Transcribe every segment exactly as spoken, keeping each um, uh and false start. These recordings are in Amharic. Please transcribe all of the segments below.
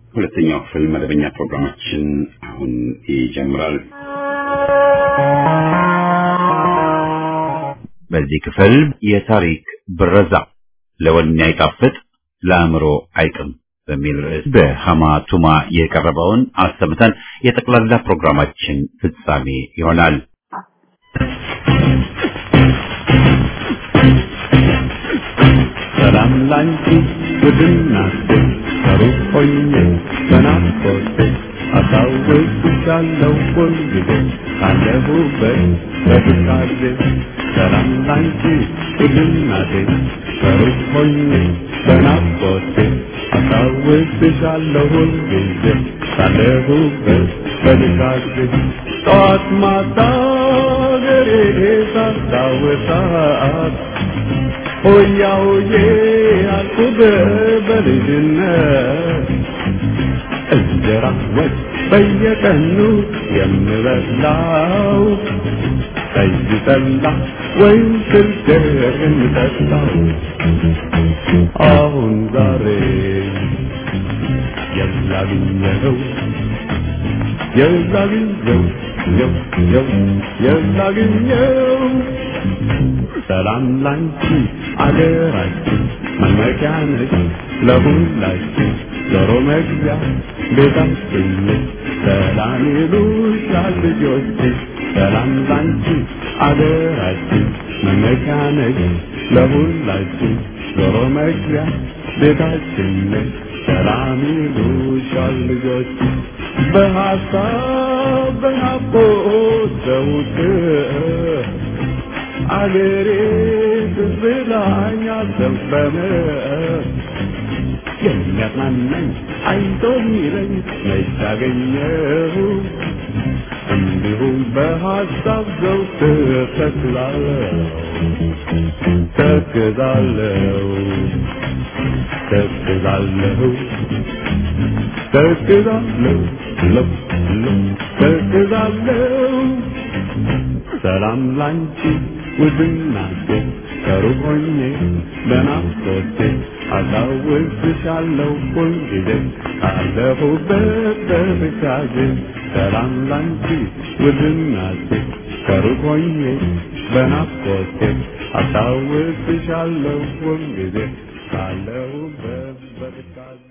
ሁለተኛው ክፍል መደበኛ ፕሮግራማችን አሁን ይጀምራል። በዚህ ክፍል የታሪክ ብረዛ ለወኔ አይጣፍጥ ለአእምሮ አይጥም በሚል ርዕስ በሐማ ቱማ የቀረበውን አሰምተን የጠቅላላ ፕሮግራማችን ፍጻሜ ይሆናል። ሰላም ላንቺ ውድናቴ ከሩቆኜ በናፍቆቴ አስታውስሻለሁ ሁልጊዜ ካለሁበት በትካዜ። ሰላም ላንቺ ውድናቴ ከሩቆኜ በናፍቆቴ አስታውስሻለሁ ሁልጊዜ ካለሁበት በትካዜ። ጠዋት ማታ ገሬ ሳስታውሳት ሆያ ሆዬ አልኩት በልጅነት እንጀራ ወጥ በየቀኑ የምበላው ጠጅ ጠላ ወይም ስልገር የምጠጣው አሁን ዛሬ የላግኘው የላግኘው የው የው የላግኘው ሰላም ላንቺ አገራችን መመኪያ ነች ለሁላችን ዞሮ መግቢያ ቤታችን ነች። ሰላም ይሉሻል ልጆች ሰላም ላንቺ አገራችን መመኪያ ነች ለሁላችን ዞሮ መግቢያ ቤታችን ነች። ሰላም ይሉሻል ልጆች በሐሳብ በናፍቆት ዘውትር አገሬ ትዝላኛ ዘንበመ የሚያጽናናኝ አይዞህ የሚለኝ መች አገኘሁ እንዲሁም በሐሳብ ዘውትር ተክዛለሁ ተክዛለሁ ተክዛለሁ ተክዛለሁ ተክዛለሁ። ሰላም ላንቺ ውድናቴ ከሩቅ ሆኜ በናፍቆቴ አስታውስሻለሁ ሁልጊዜ ካለሁበት በትካዜ። ሰላም ላንቺ ውድናቴ ከሩቅ ሆኜ በናፍቆቴ አስታውስሻለሁ ሁልጊዜ ካለሁበት በትካዜ።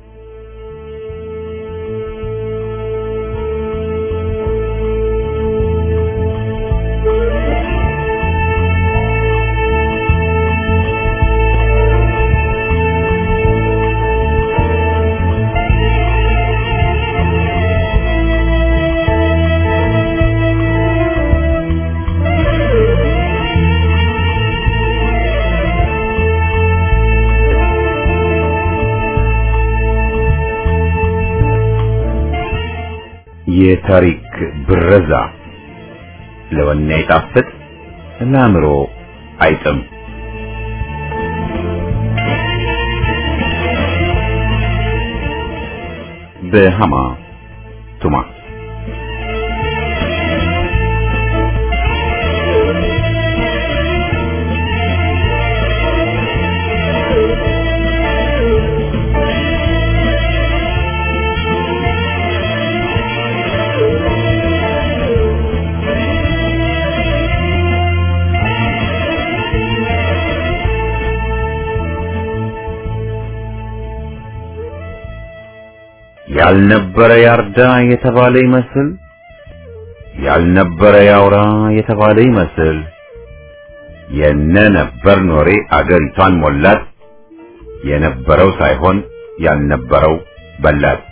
የታሪክ ብረዛ ለወኔ አይጣፍጥ ለአእምሮ አይጥም። በሐማ ቱማ ያልነበረ ያርዳ የተባለ ይመስል ያልነበረ ያውራ የተባለ ይመስል የነ ነበር ኖሬ አገሪቷን ሞላት የነበረው ሳይሆን ያልነበረው በላት።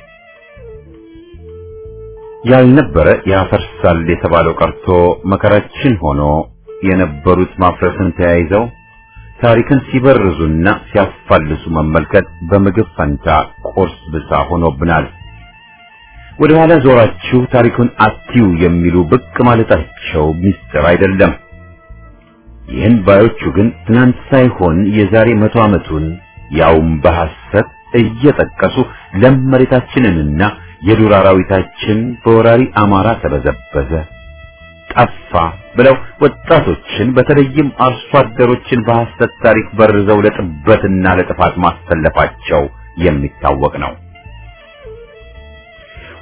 ያልነበረ ያፈርሳል የተባለው ቀርቶ መከራችን ሆኖ የነበሩት ማፍረስን ተያይዘው ታሪክን ሲበርዙና ሲያፋልሱ መመልከት በምግብ ፈንታ ቁርስ ብሳ ሆኖብናል። ወደ ኋላ ዞራችሁ ታሪኩን አትዩ የሚሉ ብቅ ማለታቸው ሚስጥር አይደለም። ይህን ባዮቹ ግን ትናንት ሳይሆን የዛሬ መቶ ዓመቱን ያውም በሐሰት እየጠቀሱ ለም መሬታችንንና የዱር አራዊታችን በወራሪ አማራ ተበዘበዘ ጠፋ ብለው ወጣቶችን በተለይም አርሶ አደሮችን በሐሰት ታሪክ በርዘው ለጥበትና ለጥፋት ማስተለፋቸው የሚታወቅ ነው።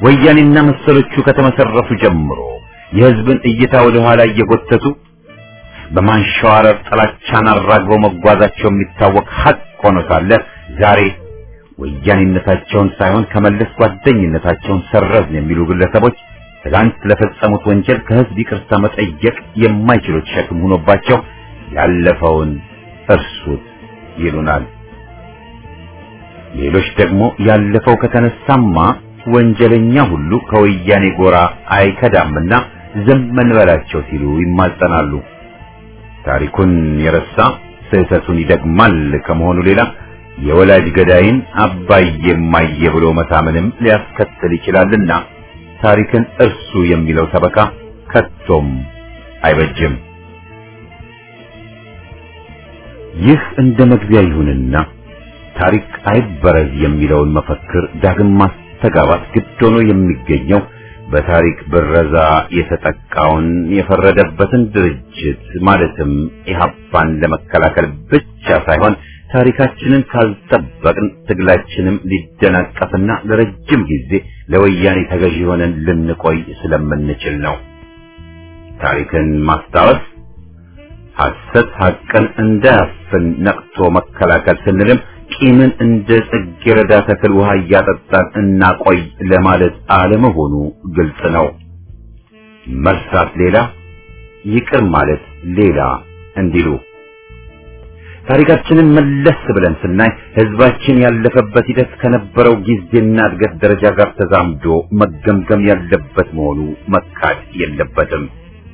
ወያኔና መሰሎቹ ከተመሰረቱ ጀምሮ የህዝብን እይታ ወደ ኋላ እየጎተቱ በማንሸዋረር ጥላቻን አራግበው መጓዛቸው የሚታወቅ ሀቅ ሆኖ ሳለ ዛሬ ወያኔነታቸውን ሳይሆን ከመለስ ጓደኝነታቸውን ሰረዝን የሚሉ ግለሰቦች ትላንት ለፈጸሙት ወንጀል ከህዝብ ይቅርታ መጠየቅ የማይችሉት ሸክም ሆኖባቸው ያለፈውን እርሱት ይሉናል። ሌሎች ደግሞ ያለፈው ከተነሳማ ወንጀለኛ ሁሉ ከወያኔ ጎራ አይከዳምና ዝም እንበላቸው ሲሉ ይማጸናሉ። ታሪኩን የረሳ ስህተቱን ይደግማል ከመሆኑ ሌላ የወላጅ ገዳይን አባዬ እማዬ ብሎ መታመንም ሊያስከትል ይችላልና ታሪክን እርሱ የሚለው ሰበካ ከቶም አይበጅም። ይህ እንደ መግቢያ ይሁንና ታሪክ አይበረዝ የሚለውን መፈክር ዳግም ማስተጋባት ግድ ሆኖ የሚገኘው በታሪክ ብረዛ የተጠቃውን የፈረደበትን ድርጅት ማለትም ኢህአፓን ለመከላከል ብቻ ሳይሆን ታሪካችንን ካልጠበቅን ትግላችንም ሊደናቀፍና ለረጅም ጊዜ ለወያኔ ተገዢ ሆነን ልንቆይ ስለምንችል ነው። ታሪክን ማስታወስ ሐሰት ሐቅን እንዳያፍን ነቅቶ መከላከል ስንልም ቂምን እንደ ጽጌረዳ ተክል ውሃ እያጠጣን እናቆይ ለማለት አለመሆኑ ግልጽ ነው። መርሳት ሌላ፣ ይቅር ማለት ሌላ እንዲሉ ታሪካችንን መለስ ብለን ስናይ ህዝባችን ያለፈበት ሂደት ከነበረው ጊዜና እድገት ደረጃ ጋር ተዛምዶ መገምገም ያለበት መሆኑ መካድ የለበትም።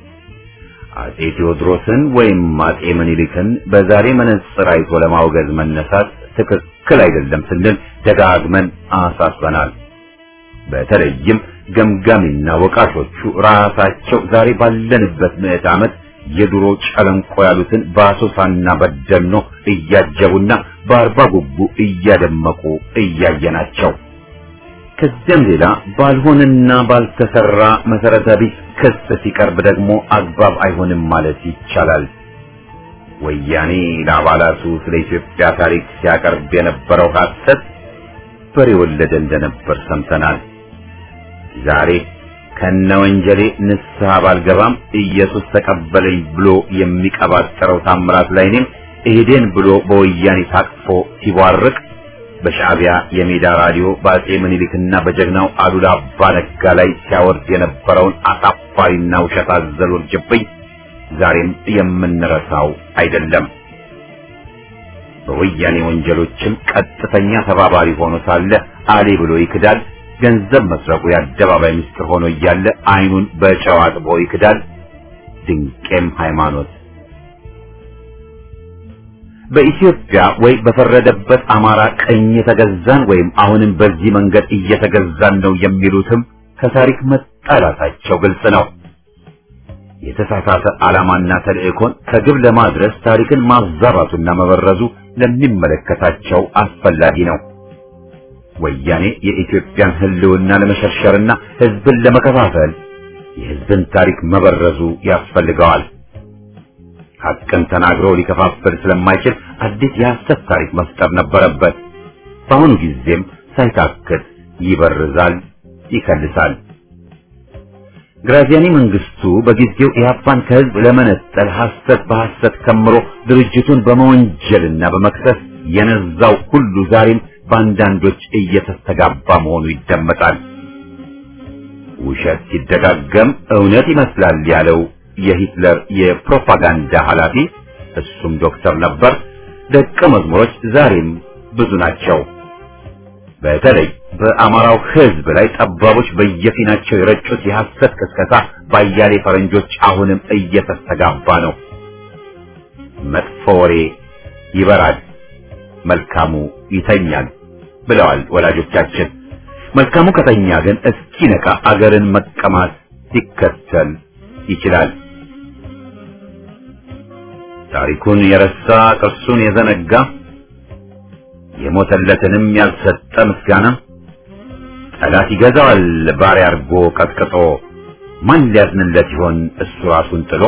አጼ ቴዎድሮስን ወይም አጼ ምኒልክን በዛሬ መነጽር አይቶ ለማውገዝ መነሳት ትክክል አይደለም ስንል ደጋግመን አሳስበናል። በተለይም ገምጋሚና ወቃሾቹ ራሳቸው ዛሬ ባለንበት ምዕተ ዓመት የድሮ ጨለንቆ ያሉትን በአሶሳና በደኖ እያጀቡና በአርባ ጉቡ እያደመቁ እያየናቸው፣ ከዚያም ሌላ ባልሆነና ባልተሰራ መሰረተ ቢስ ክስ ሲቀርብ ደግሞ አግባብ አይሆንም ማለት ይቻላል። ወያኔ ለአባላቱ ስለ ኢትዮጵያ ታሪክ ሲያቀርብ የነበረው ሐሰት በሬ ወለደ እንደነበር ሰምተናል። ዛሬ ከነወንጀሌ ንስሐ ባልገባም ኢየሱስ ተቀበለኝ ብሎ የሚቀባጠረው ታምራት ላይኔም እሄደን ብሎ በወያኔ ታቅፎ ሲቧርቅ በሻዕቢያ የሜዳ ራዲዮ በአጼ ምኒልክና በጀግናው አሉላ አባ ነጋ ላይ ሲያወርድ የነበረውን አሳፋሪና ውሸት አዘል ውርጅብኝ ዛሬም የምንረሳው አይደለም። በወያኔ ወንጀሎችም ቀጥተኛ ተባባሪ ሆኖ ሳለ አሌ ብሎ ይክዳል። ገንዘብ መስረቁ የአደባባይ ምስጢር ሆኖ እያለ አይኑን በጨው አጥቦ ይክዳል። ድንቄም ሃይማኖት በኢትዮጵያ ወይ በፈረደበት አማራ ቀኝ የተገዛን ወይም አሁንም በዚህ መንገድ እየተገዛን ነው የሚሉትም ከታሪክ መጣላታቸው ግልጽ ነው። የተሳሳተ ዓላማና ተልእኮን ከግብ ለማድረስ ታሪክን ማዛባቱና መበረዙ ለሚመለከታቸው አስፈላጊ ነው። ወያኔ የኢትዮጵያን ሕልውና ለመሸርሸርና ሕዝብን ለመከፋፈል የሕዝብን ታሪክ መበረዙ ያስፈልገዋል። ሐቅን ተናግሮ ሊከፋፈል ስለማይችል አዲስ የሐሰት ታሪክ መፍጠር ነበረበት። በአሁኑ ጊዜም ሳይታክት ይበርዛል፣ ይከልሳል። ግራዚያኒ መንግስቱ በጊዜው ኢህአፓን ከህዝብ ለመነጠል ሐሰት በሐሰት ከምሮ ድርጅቱን በመወንጀልና በመክሰስ የነዛው ሁሉ ዛሬም በአንዳንዶች እየተስተጋባ መሆኑ ይደመጣል። ውሸት ሲደጋገም እውነት ይመስላል ያለው የሂትለር የፕሮፓጋንዳ ኃላፊ እሱም ዶክተር ነበር። ደቀ መዝሙሮች ዛሬም ብዙ ናቸው። በተለይ በአማራው ህዝብ ላይ ጠባቦች በየፊናቸው የረጩት የሐሰት ቅስቀሳ ባያሌ ፈረንጆች አሁንም እየተስተጋባ ነው። መጥፎ ወሬ ይበራል፣ መልካሙ ይተኛል ብለዋል ወላጆቻችን። መልካሙ ከተኛ ግን እስኪነቃ አገርን መቀማት ሊከተል ይችላል። ታሪኩን የረሳ ቅርሱን የዘነጋ የሞተለትንም ያልሰጠ ምስጋና ጠላት ይገዛዋል ባሪያ አርጎ ቀጥቅጦ። ማን ሊያዝንለት ይሆን እሱ ራሱን ጥሎ?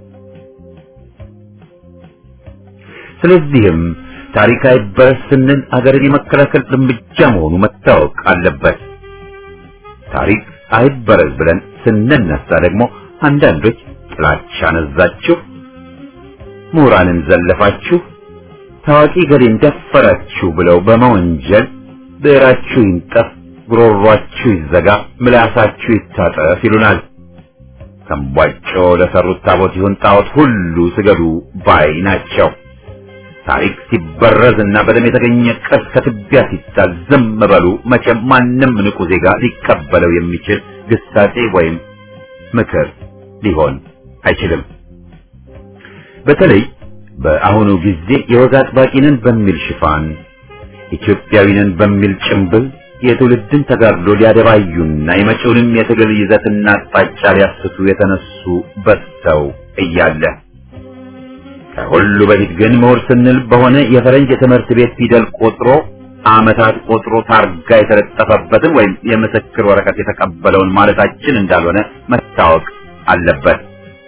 ስለዚህም ታሪክ አይበረስ ስንል አገርን የመከላከል እርምጃ መሆኑ መታወቅ አለበት። ታሪክ አይበረዝ ብለን ስንነሳ ደግሞ አንዳንዶች ጥላቻ ነዛችሁ፣ ምሁራንን ዘለፋችሁ፣ ታዋቂ ገሌን ደፈራችሁ ብለው በመወንጀል ብዕራችሁ ይንጠፍ፣ ጉሮሯችሁ ይዘጋ፣ ምላሳችሁ ይታጠፍ ይሉናል። ተንቧጮ ለሰሩት ታቦት ይሁን ጣዖት ሁሉ ስገዱ ባይ ናቸው። ታሪክ ሲበረዝና በደም የተገኘ ቅርስ ከትቢያ ሲጣል ዝም በሉ። መቼም ማንም ንቁ ዜጋ ሊቀበለው የሚችል ግሳጼ ወይም ምክር ሊሆን አይችልም። በተለይ በአሁኑ ጊዜ የወግ አጥባቂንን በሚል ሽፋን ኢትዮጵያዊንን በሚል ጭምብል የትውልድን ተጋድሎ ሊያደባዩና የመጪውንም የትግል ይዘትና አቅጣጫ ሊያስቱ የተነሱ በዝተው እያለ ከሁሉ በፊት ግን ምሁር ስንል በሆነ የፈረንጅ የትምህርት ቤት ፊደል ቆጥሮ ዓመታት ቆጥሮ ታርጋ የተለጠፈበትን ወይም የምስክር ወረቀት የተቀበለውን ማለታችን እንዳልሆነ መታወቅ አለበት።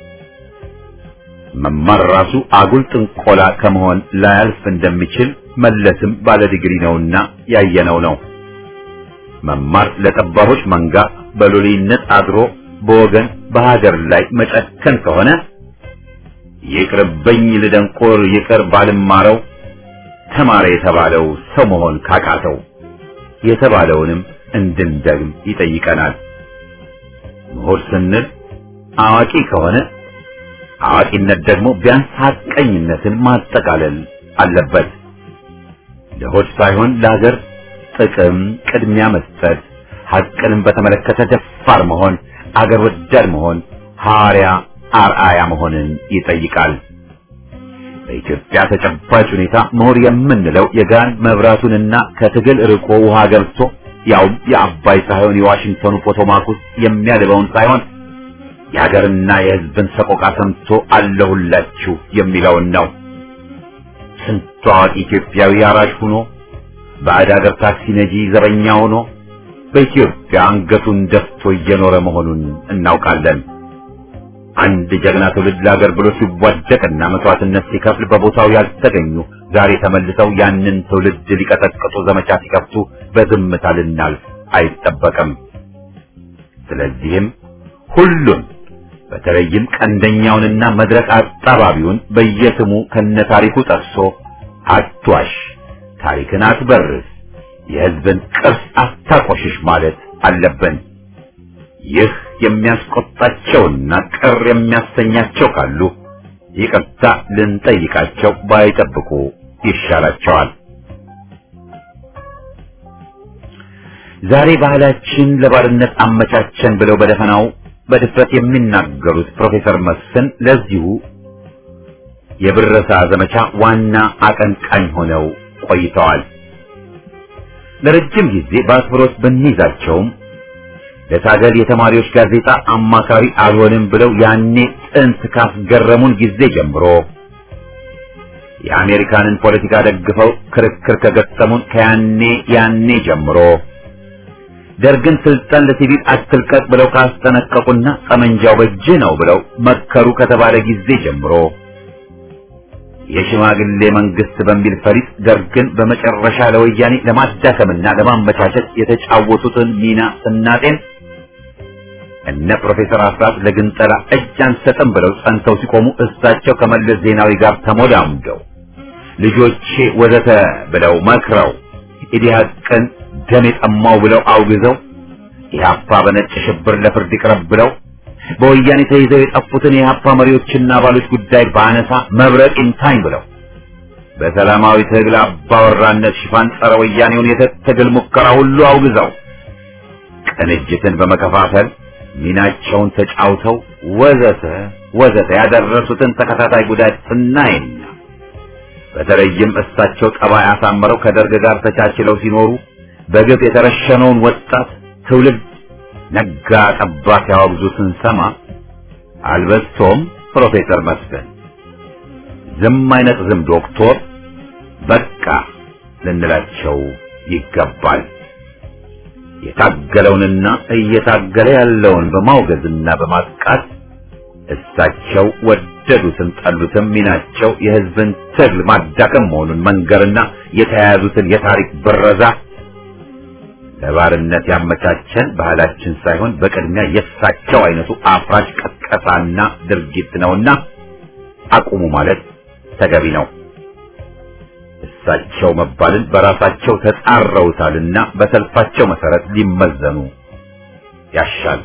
መማር ራሱ አጉል ጥንቆላ ከመሆን ላያልፍ እንደሚችል መለስም ባለ ዲግሪ ነውና ያየነው ነው። መማር ለጠባቦች መንጋ በሎሌነት አድሮ በወገን በሀገር ላይ መጨከን ከሆነ ይቅርብኝ ልደንቆር ይቅር ባልማረው ተማረ የተባለው ሰው መሆን ካቃተው የተባለውንም እንድንደግም ይጠይቀናል። ምሁር ስንል አዋቂ ከሆነ አዋቂነት ደግሞ ቢያንስ ሐቀኝነትን ማጠቃለል አለበት። ለሆድ ሳይሆን ለሀገር ጥቅም ቅድሚያ መስጠት፣ ሐቅንም በተመለከተ ደፋር መሆን፣ አገር ወዳድ መሆን፣ ሐዋርያ አርአያ መሆንን ይጠይቃል። በኢትዮጵያ ተጨባጭ ሁኔታ ምሁር የምንለው የጋን መብራቱንና ከትግል ርቆ ውሃ ገብቶ ያውም የአባይ ሳይሆን የዋሽንግተኑ ፖቶማክ ውስጥ የሚያልበውን ሳይሆን የሀገርና የሕዝብን ሰቆቃ ሰምቶ አለሁላችሁ የሚለውን ነው። ስንቱ አዋቂ ኢትዮጵያዊ አራሽ ሆኖ ባዕድ አገር ታክሲ ነጂ ዘበኛ ሆኖ በኢትዮጵያ አንገቱን ደፍቶ እየኖረ መሆኑን እናውቃለን። አንድ ጀግና ትውልድ ለሀገር ብሎ ሲዋደቅና መስዋዕትነት ሲከፍል በቦታው ያልተገኙ ዛሬ ተመልሰው ያንን ትውልድ ሊቀጠቅጡ ዘመቻ ሲከፍቱ በዝምታ ልናልፍ አይጠበቅም። ስለዚህም ሁሉም በተለይም ቀንደኛውንና መድረክ አጣባቢውን በየስሙ ከነታሪኩ ጠቅሶ አትዋሽ፣ ታሪክን አትበርዝ፣ የሕዝብን ቅርስ አታቆሽሽ ማለት አለብን። ይህ የሚያስቆጣቸውና ቅር የሚያሰኛቸው ካሉ ይቅርታ ልንጠይቃቸው ባይጠብቁ ይሻላቸዋል። ዛሬ ባህላችን ለባርነት አመቻቸን ብለው በደፈናው በድፍረት የሚናገሩት ፕሮፌሰር መስፍን ለዚሁ የብረሳ ዘመቻ ዋና አቀንቃኝ ሆነው ቆይተዋል። ለረጅም ጊዜ በአክብሮት ብንይዛቸውም ለታገል የተማሪዎች ጋዜጣ አማካሪ አልሆንም ብለው ያኔ ጥንት ካስገረሙን ጊዜ ጀምሮ የአሜሪካንን ፖለቲካ ደግፈው ክርክር ከገጠሙን ከያኔ ያኔ ጀምሮ ደርግን ስልጣን ለሲቪል አትልቀቅ ብለው ካስጠነቀቁና ጠመንጃው በእጅ ነው ብለው መከሩ ከተባለ ጊዜ ጀምሮ የሽማግሌ መንግስት በሚል ፈሪጥ ደርግን በመጨረሻ ለወያኔ ለማዳከምና ለማመቻቸት የተጫወቱትን ሚና ስናጤን እነ ፕሮፌሰር አስራት ለግንጠላ እጅ አንሰጥም ብለው ጸንተው ሲቆሙ እሳቸው ከመለስ ዜናዊ ጋር ተሞዳምደው ልጆቼ ወዘተ ብለው መክረው ኢዲሃቅን ደም የጠማው ብለው አውግዘው ኢህአፓ በነጭ ሽብር ለፍርድ ይቅረብ ብለው በወያኔ ተይዘው የጠፉትን የኢህአፓ መሪዎችና አባሎች ጉዳይ ባነሳ መብረቅ ይምታኝ ብለው በሰላማዊ ትግል አባወራነት ሽፋን ጸረ ወያኔውን የትግል ሙከራ ሁሉ አውግዘው ቅንጅትን በመከፋፈል ሚናቸውን ተጫውተው ወዘተ ወዘተ ያደረሱትን ተከታታይ ጉዳት ስናይና በተለይም እሳቸው ጠባይ አሳምረው ከደርግ ጋር ተቻችለው ሲኖሩ በግፍ የተረሸነውን ወጣት ትውልድ ነጋ ጠባ ሲያወግዙ ስንሰማ አልበስቶም ፕሮፌሰር መስፍን ዝም አይነት ዝም ዶክተር በቃ ልንላቸው ይገባል። የታገለውንና እየታገለ ያለውን በማውገዝና በማጥቃት እሳቸው ወደዱትን ጠሉትም ሚናቸው የሕዝብን ትግል ማዳከም መሆኑን መንገርና የተያያዙትን የታሪክ ብረዛ ለባርነት ያመቻቸን ባህላችን ሳይሆን በቅድሚያ የሳቸው አይነቱ አፍራሽ ቀስቀሳና ድርጊት ነውና አቁሙ ማለት ተገቢ ነው። እሳቸው መባልን በራሳቸው ተጻረውታልና በሰልፋቸው መሰረት ሊመዘኑ ያሻል።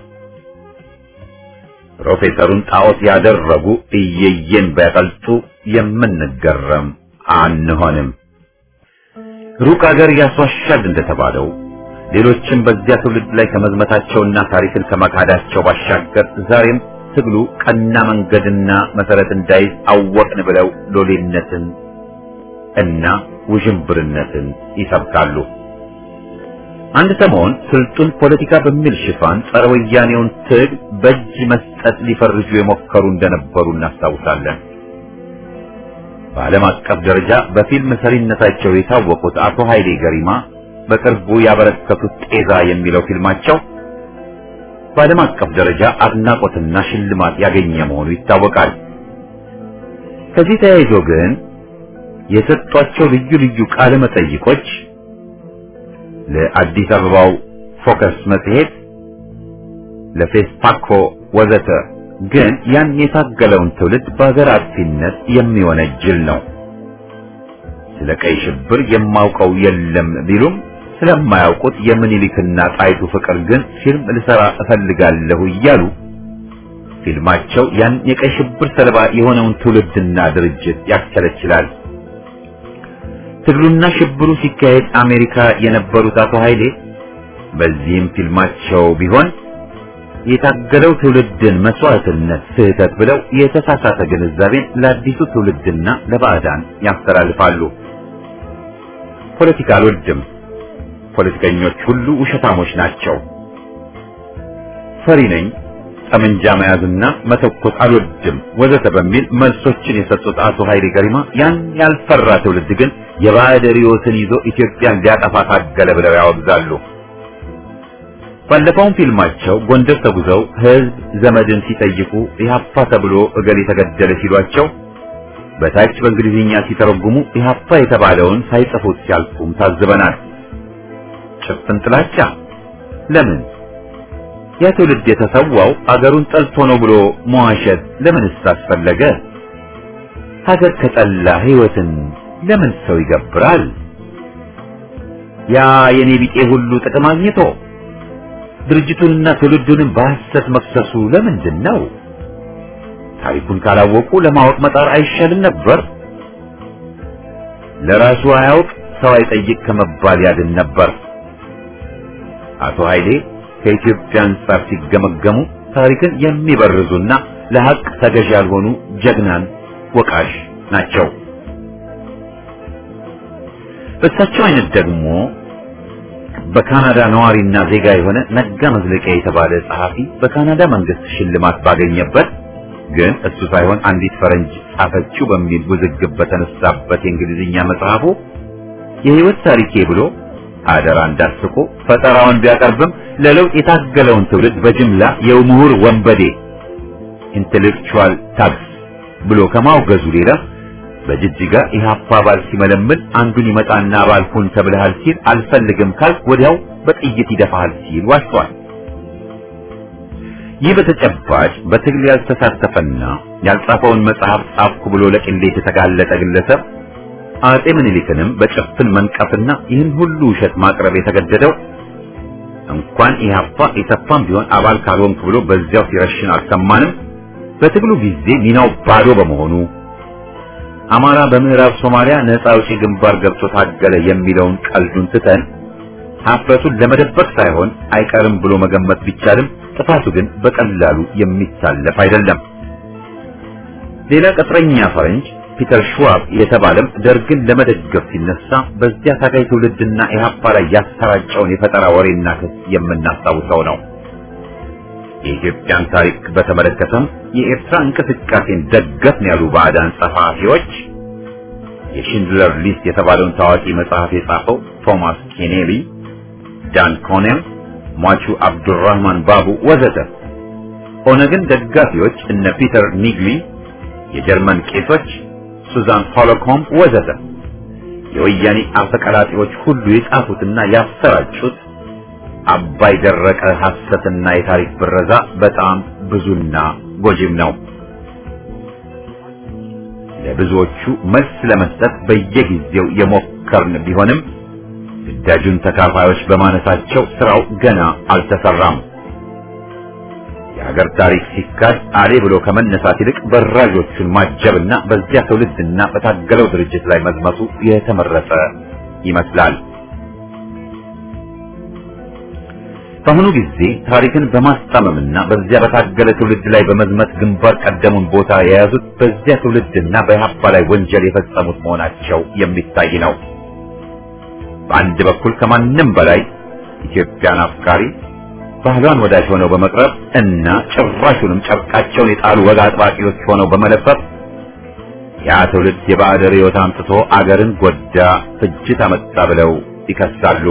ፕሮፌሰሩን ጣዖት ያደረጉ እየየን ቢያቀልጡ የምንገረም አንሆንም። ሩቅ አገር ያስዋሻል እንደተባለው ሌሎችም በዚያ ትውልድ ላይ ከመዝመታቸውና ታሪክን ከመካዳቸው ባሻገር ዛሬም ትግሉ ቀና መንገድና መሰረት እንዳይዝ አወቅን ብለው ሎሌነትን እና ውዥንብርነትን ይሰብካሉ። አንድ ሰሞን ስልጡን ፖለቲካ በሚል ሽፋን ጸረ ወያኔውን ትግል በእጅ መስጠት ሊፈርጁ የሞከሩ እንደነበሩ እናስታውሳለን። በዓለም አቀፍ ደረጃ በፊልም ሰሪነታቸው የታወቁት አቶ ኃይሌ ገሪማ በቅርቡ ያበረከቱት ጤዛ የሚለው ፊልማቸው በዓለም አቀፍ ደረጃ አድናቆትና ሽልማት ያገኘ መሆኑ ይታወቃል። ከዚህ ተያይዞ ግን የሰጧቸው ልዩ ልዩ ቃለ መጠይቆች ለአዲስ አበባው ፎከስ መጽሔት፣ ለፌስፓኮ ወዘተ ግን ያን የታገለውን ትውልድ በሀገር አጥፊነት የሚወነጅል ነው። ስለ ቀይ ሽብር የማውቀው የለም ቢሉም ስለማያውቁት የምኒልክና ጣይቱ ፍቅር ግን ፊልም ልሰራ እፈልጋለሁ እያሉ ፊልማቸው ያን የቀይ ሽብር ሰለባ የሆነውን ትውልድና ድርጅት ያስቸለችላል። ትግሉና ሽብሩ ሲካሄድ አሜሪካ የነበሩት አቶ ኃይሌ በዚህም ፊልማቸው ቢሆን የታገለው ትውልድን መስዋዕትነት ስህተት ብለው የተሳሳተ ግንዛቤን ለአዲሱ ትውልድና ለባዕዳን ያስተላልፋሉ። ፖለቲካ አልወድም፣ ፖለቲከኞች ሁሉ ውሸታሞች ናቸው፣ ፈሪ ነኝ፣ ጠመንጃ መያዝና መተኮስ አልወድም ወዘተ በሚል መልሶችን የሰጡት አቶ ኃይሌ ገሪማ ያን ያልፈራ ትውልድ ግን የባዕድ ርዕዮትን ይዞ ኢትዮጵያን ሊያጠፋ ታገለ ብለው ያወግዛሉ። ባለፈው ፊልማቸው ጎንደር ተጉዘው ህዝብ ዘመድን ሲጠይቁ ኢህአፓ ተብሎ እገሌ ተገደለ ሲሏቸው በታች በእንግሊዝኛ ሲተረጉሙ ኢህአፓ የተባለውን ሳይጽፉት ሲያልፉም ታዝበናል። ጭፍን ጥላቻ ለምን? ያ ትውልድ የተሰዋው አገሩን ጠልቶ ነው ብሎ መዋሸት ለምንስ አስፈለገ? ሀገር ከጠላ ህይወትን ለምን ሰው ይገብራል? ያ የኔ ቢጤ ሁሉ ጥቅም አግኝቶ ድርጅቱንና ትውልዱንም በሐሰት መክሰሱ ለምንድን ነው? ታሪኩን ካላወቁ ለማወቅ መጣር አይሻልም ነበር? ለራሱ አያውቅ ሰው አይጠይቅ ከመባል ያድን ነበር። አቶ ኃይሌ ከኢትዮጵያ አንጻር ሲገመገሙ ታሪክን የሚበርዙና ለሐቅ ተገዥ ያልሆኑ ጀግናን ወቃሽ ናቸው። በእሳቸው አይነት ደግሞ በካናዳ ነዋሪና ዜጋ የሆነ ነጋ መዝለቂያ የተባለ ጸሐፊ በካናዳ መንግስት ሽልማት ባገኘበት ግን እሱ ሳይሆን አንዲት ፈረንጅ ጻፈችው በሚል ውዝግብ በተነሳበት የእንግሊዝኛ መጽሐፉ የህይወት ታሪኬ ብሎ አደራ እንዳስቆ ፈጠራውን ቢያቀርብም ለለውጥ የታገለውን ትውልድ በጅምላ የምሁር ወንበዴ ኢንተሌክቹዋል ታክስ ብሎ ከማውገዙ ሌላ በጅጅጋ ኢህአፓ አባል ሲመለምል አንዱን ይመጣና አባል ሁን ተብለሃል ሲል አልፈልግም ካልክ ወዲያው በጥይት ይደፋሃል ሲል ዋሽቷል። ይህ በተጨባጭ በትግል ያልተሳተፈና ያልጻፈውን መጽሐፍ ጻፍኩ ብሎ ለቅሌት የተጋለጠ ግለሰብ አጼ ምኒልክንም በጭፍን መንቀፍና ይህን ሁሉ ውሸት ማቅረብ የተገደደው እንኳን ኢህአፓ ኢሰፓም ቢሆን አባል ካልሆንክ ብሎ በዚያው ሲረሽን አልሰማንም። በትግሉ ጊዜ ሚናው ባዶ በመሆኑ አማራ በምዕራብ ሶማሊያ ነፃ አውጪ ግንባር ገብቶ ታገለ የሚለውን ቀልዱን ትተን ሀፍረቱን ለመደበቅ ሳይሆን አይቀርም ብሎ መገመት ቢቻልም ጥፋቱ ግን በቀላሉ የሚታለፍ አይደለም። ሌላ ቅጥረኛ ፈረንጅ ፒተር ሽዋብ የተባለም ደርግን ለመደገፍ ሲነሳ በዚያ ታጋይ ትውልድና ኢህአፓ ላይ ያሰራጨውን የፈጠራ ወሬና ክስ የምናስታውሰው ነው። የኢትዮጵያን ታሪክ በተመለከተም የኤርትራ እንቅስቃሴን ደገፍን ያሉ ባዕዳን ጸሐፊዎች የሽንድለር ሊስት የተባለውን ታዋቂ መጽሐፍ የጻፈው ቶማስ ኬኔሊ፣ ዳን ኮኔል፣ ሟቹ አብዱራህማን ባቡ ወዘተ፣ ኦነግን ደጋፊዎች እነ ፒተር ኒግሊ፣ የጀርመን ቄሶች ሱዛን ሆሎኮም ወዘተ የወያኔ አፈቀላጤዎች ሁሉ የጻፉትና ያሰራጩት አባይ ደረቀ ሐሰትና የታሪክ ብረዛ በጣም ብዙና ጎጂም ነው። ለብዙዎቹ መልስ ለመስጠት በየጊዜው የሞከርን ቢሆንም ግዳጁን ተካፋዮች በማነሳቸው ስራው ገና አልተሰራም። የሀገር ታሪክ ሲካድ አሌ ብሎ ከመነሳት ይልቅ በራዦቹን ማጀብና በዚያ ትውልድና በታገለው ድርጅት ላይ መዝመቱ የተመረጠ ይመስላል። በአሁኑ ጊዜ ታሪክን በማስጣመምና በዚያ በታገለ ትውልድ ላይ በመዝመት ግንባር ቀደሙን ቦታ የያዙት በዚያ ትውልድና በኢህአፓ ላይ ወንጀል የፈጸሙት መሆናቸው የሚታይ ነው። በአንድ በኩል ከማንም በላይ ኢትዮጵያን አፍቃሪ ባህሏን ወዳጅ ሆነው በመቅረብ እና ጭራሹንም ጨርቃቸውን የጣሉ ወግ አጥባቂዎች ሆነው በመለፈፍ ያ ትውልድ የባዕድ ርዕዮት አምጥቶ አገርን ጎዳ፣ ፍጅት አመጣ ብለው ይከሳሉ።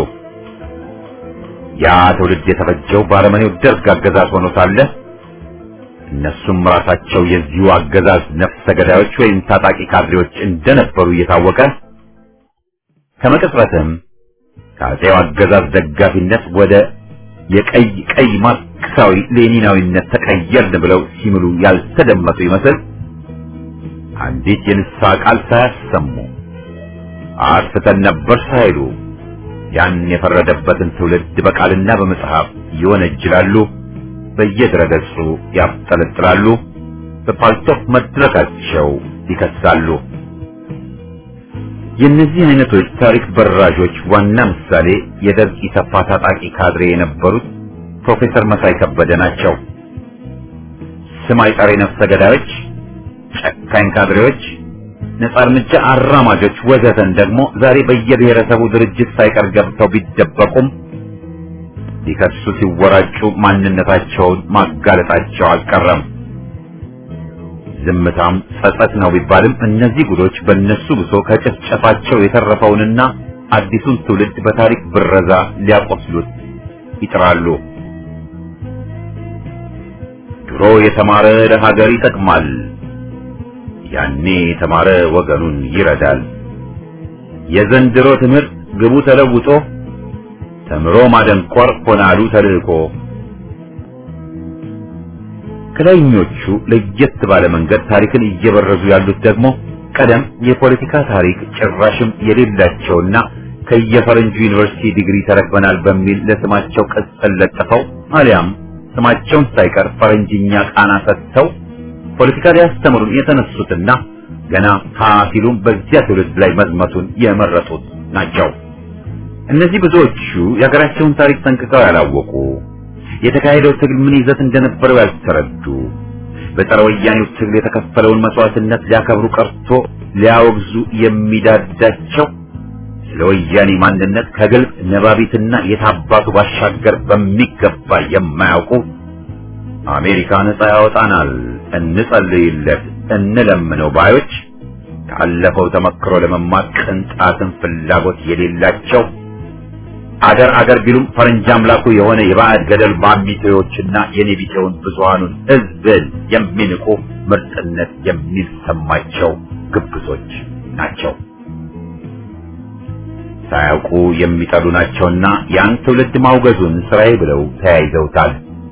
ያ ትውልድ የተፈጀው ባረመኔው ደርግ አገዛዝ ሆኖ ሳለ እነሱም ራሳቸው የዚሁ አገዛዝ ነፍሰ ገዳዮች ወይም ታጣቂ ካድሬዎች እንደነበሩ እየታወቀ ከመቅጽበትም ከአፄው አገዛዝ ደጋፊነት ወደ የቀይ ቀይ ማርክሳዊ ሌኒናዊነት ተቀየርን ብለው ሲምሉ ያልተደመጡ ይመስል አንዲት የንስሐ ቃል ሳያሰሙ አጥፍተን ነበር ሳይሉ ያን የፈረደበትን ትውልድ በቃልና በመጽሐፍ ይወነጅላሉ፣ በየድረገጹ ያብጠለጥላሉ፣ በፓልቶክ መድረካቸው ይከሳሉ። የእነዚህ አይነቶች ታሪክ በራዦች ዋና ምሳሌ የደርግ ኢሰፓ ታጣቂ ካድሬ የነበሩት ፕሮፌሰር መሳይ ከበደ ናቸው። ስም አይጠሪ ነፍሰ ገዳዮች፣ ጨካኝ ካድሬዎች፣ ነጻ እርምጃ አራማጆች ወዘተን ደግሞ ዛሬ በየብሔረሰቡ ድርጅት ሳይቀር ገብተው ቢደበቁም ሊከሱ ሲወራጩ ማንነታቸውን ማጋለጣቸው አልቀረም። ዝምታም ጸጸት ነው ቢባልም እነዚህ ጉዶች በእነሱ ብሶ ከጭፍጨፋቸው የተረፈውንና አዲሱን ትውልድ በታሪክ ብረዛ ሊያቆስሉት ይጥራሉ። ድሮ የተማረ ለሀገር ይጠቅማል፣ ያኔ የተማረ ወገኑን ይረዳል። የዘንድሮ ትምህርት ግቡ ተለውጦ ተምሮ ማደንቆር ሆናሉ ተልእኮ። ከላይኞቹ ለየት ባለ መንገድ ታሪክን እየበረዙ ያሉት ደግሞ ቀደም የፖለቲካ ታሪክ ጭራሽም የሌላቸውና ከየፈረንጁ ዩኒቨርሲቲ ዲግሪ ተረክበናል በሚል ለስማቸው ቅጽል ለጥፈው አሊያም ስማቸውን ሳይቀር ፈረንጅኛ ቃና ሰጥተው ፖለቲካ ሊያስተምሩን የተነሱትና ገና ሀሲሉም በዚያ ትውልድ ላይ መዝመቱን የመረጡት ናቸው። እነዚህ ብዙዎቹ የሀገራቸውን ታሪክ ጠንቅቀው ያላወቁ፣ የተካሄደው ትግል ምን ይዘት እንደነበረው ያልተረዱ፣ በጸረ ወያኔው ትግል የተከፈለውን መስዋዕትነት ሊያከብሩ ቀርቶ ሊያወግዙ የሚዳዳቸው፣ ስለ ወያኔ ማንነት ከግልጽ ነባቢትና የታባቱ ባሻገር በሚገባ የማያውቁ፣ አሜሪካ ነጻ ያወጣናል እንጸልይለት እንለምነው ባዮች፣ ካለፈው ተመክሮ ለመማር ቅንጣትን ፍላጎት የሌላቸው፣ አገር አገር ቢሉም ፈረንጅ አምላኩ የሆነ የባዕድ ገደል ማሚቴዎችና የኔቢቴውን ብዙሃኑን ሕዝብን የሚንቁ ምርጥነት የሚሰማቸው ግብዞች ናቸው። ሳያውቁ የሚጠሉ ናቸውና ያን ትውልድ ማውገዙን ስራዬ ብለው ተያይዘውታል።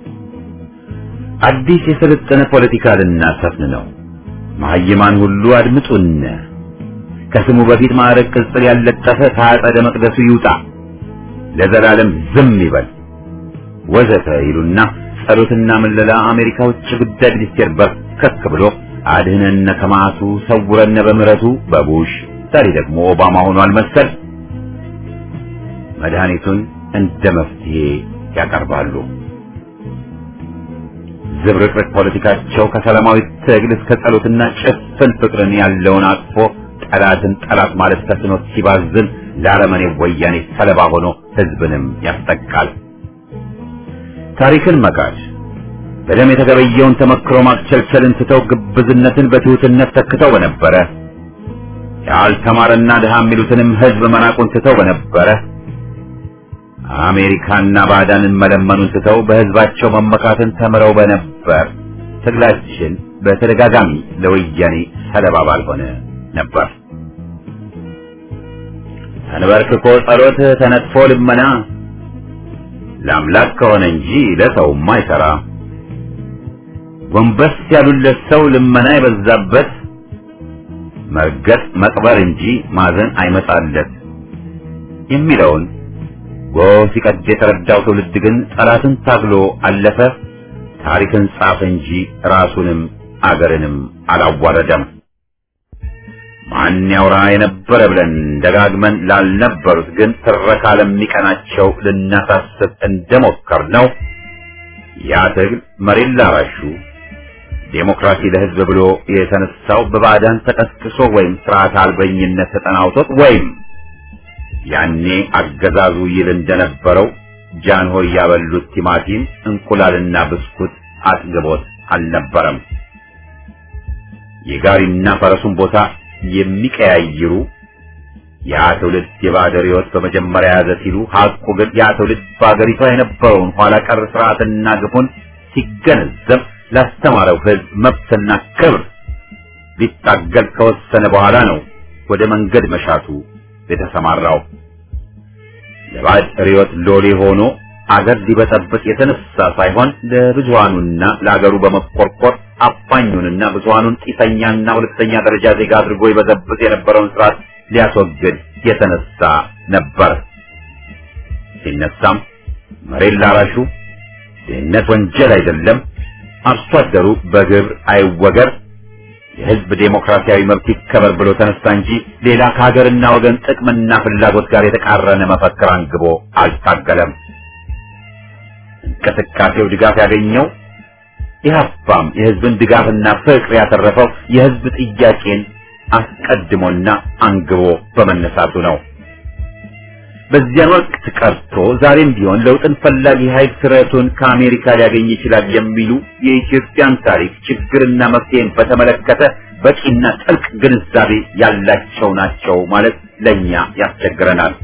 አዲስ የሰለጠነ ፖለቲካ ልናሰፍን ነው። መሀይማን ሁሉ አድምጡን። ከስሙ በፊት ማዕረግ ቅጽል ያለጠፈ ከአጸደ መቅደሱ ይውጣ፣ ለዘላለም ዝም ይበል ወዘተ ይሉና ጸሎትና ምለላ አሜሪካ ውጭ ጉዳይ ሚኒስቴር በርከክ ብሎ አድህነነ ከማቱ ሰውረነ በምህረቱ በቡሽ ዛሬ ደግሞ ኦባማ ሆኗል መሰል መድኃኒቱን እንደ መፍትሄ ያቀርባሉ። ዝብርቅርቅ ፖለቲካቸው ከሰላማዊ ትግል እስከ ጸሎትና ጭፍን ፍቅርን ያለውን አጥፎ ጠላትን ጠላት ማለት ተስኖት ሲባዝን ለአረመኔ ወያኔ ሰለባ ሆኖ ህዝብንም ያስጠቃል። ታሪክን መካድ፣ በደም የተገበየውን ተመክሮ ማክቸልቸልን ትተው ግብዝነትን በትሁትነት ተክተው በነበረ፣ ያልተማረና ድሃ የሚሉትንም ህዝብ መናቁን ትተው በነበረ፣ አሜሪካና ባዕዳንን መለመኑን ትተው በህዝባቸው መመካትን ተምረው በነበር ትግላችን በተደጋጋሚ ለወያኔ ሰለባ ባልሆነ ነበር። ተንበርክኮ ጸሎት፣ ተነጥፎ ልመና፣ ለአምላክ ከሆነ እንጂ ለሰውም አይሰራ። ጎንበስ ያሉለት ሰው ልመና የበዛበት መርገጥ መቅበር እንጂ ማዘን አይመጣለት የሚለውን ጎህ ሲቀድ የተረዳው ትውልድ ግን ጠላትን ታግሎ አለፈ። ታሪክን ጻፈ እንጂ ራሱንም አገርንም አላዋረደም። ማን ያውራ የነበረ ብለን ደጋግመን ላልነበሩት ግን ትረካ ለሚቀናቸው ልናሳስብ እንደሞከር ነው። ያ ትግል መሬት ላራሹ ዴሞክራሲ ለሕዝብ ብሎ የተነሳው በባዕዳን ተቀስቅሶ ወይም ስርዓት አልበኝነት ተጠናውቶት ወይም ያኔ አገዛዙ ይል እንደነበረው ጃንሆይ ያበሉት ቲማቲም እንቁላልና ብስኩት አጥግቦት አልነበረም። የጋሪና ፈረሱን ቦታ የሚቀያይሩ ያ ትውልድ የባዕዳን ሕይወት በመጀመሪያ ያዘ ሲሉ ሐቁ ግን ያ ትውልድ በአገሪቷ የነበረውን ኋላ ቀር ስርዓትና ግፉን ሲገነዘብ ላስተማረው ሕዝብ መብትና ክብር ሊታገል ከወሰነ በኋላ ነው ወደ መንገድ መሻቱ የተሰማራው። ለባዕድ ርዕዮት ሎሌ ሆኖ አገር ሊበጠብጥ የተነሳ ሳይሆን ለብዙሃኑና ለአገሩ በመቆርቆር አፋኙንና ብዙሃኑን ጢሰኛና ሁለተኛ ደረጃ ዜጋ አድርጎ ይበዘብጥ የነበረውን ስርዓት ሊያስወግድ የተነሳ ነበር። ሲነሳም መሬት ላራሹ ድህነት ወንጀል አይደለም፣ አርሶ አደሩ በግብር አይወገር፣ የህዝብ ዴሞክራሲያዊ መብት ይከበር ብሎ ተነሳ እንጂ ሌላ ከሀገርና ወገን ጥቅምና ፍላጎት ጋር የተቃረነ መፈክር አንግቦ አልታገለም። እንቅስቃሴው ድጋፍ ያገኘው ኢህአፓም የህዝብን ድጋፍና ፍቅር ያተረፈው የህዝብ ጥያቄን አስቀድሞና አንግቦ በመነሳቱ ነው። በዚያን ወቅት ቀርቶ ዛሬም ቢሆን ለውጥን ፈላጊ ኃይል ስረቱን ከአሜሪካ ሊያገኝ ይችላል የሚሉ የኢትዮጵያን ታሪክ ችግርና መፍትሄን በተመለከተ በቂና ጥልቅ ግንዛቤ ያላቸው ናቸው ማለት ለኛ ያስቸግረናል።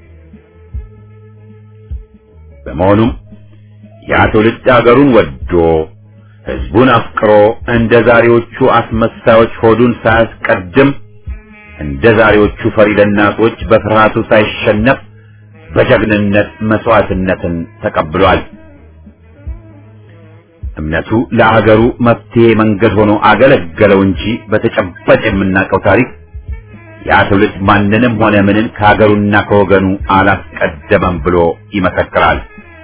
በመሆኑም ያ ትውልድ አገሩን ወዶ ህዝቡን አፍቅሮ እንደ ዛሬዎቹ አስመሳዮች ሆዱን ሳያስቀድም እንደ ዛሬዎቹ ፈሪ ለናቶች በፍርሃቱ ሳይሸነፍ በጀግንነት መስዋዕትነትን ተቀብሏል። እምነቱ ለሀገሩ መፍትሄ መንገድ ሆኖ አገለገለው እንጂ በተጨባጭ የምናውቀው ታሪክ ያ ትውልድ ማንንም ሆነ ምንን ከሀገሩና ከወገኑ አላስቀደመም ብሎ ይመሰክራል።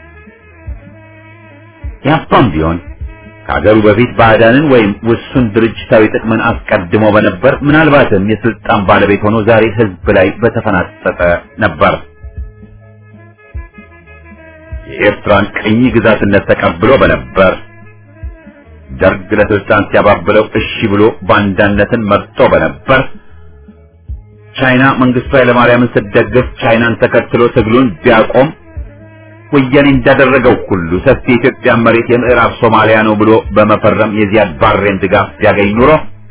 ያፋም ቢሆን ከሀገሩ በፊት ባዕዳንን ወይም ውሱን ድርጅታዊ ጥቅምን አስቀድሞ በነበር ምናልባትም የስልጣን ባለቤት ሆኖ ዛሬ ህዝብ ላይ በተፈናጠጠ ነበር። የኤርትራን ቅኝ ግዛትነት ተቀብሎ በነበር ደርግ ለስልጣን ሲያባብለው እሺ ብሎ ባንዳነትን መርጦ በነበር ቻይና መንግስቱ ኃይለማርያምን ስትደግፍ ቻይናን ተከትሎ ትግሉን ቢያቆም ወያኔ እንዳደረገው ሁሉ ሰፊ የኢትዮጵያ መሬት የምዕራብ ሶማሊያ ነው ብሎ በመፈረም የዚያድ ባሬን ድጋፍ ቢያገኝ ኑሮ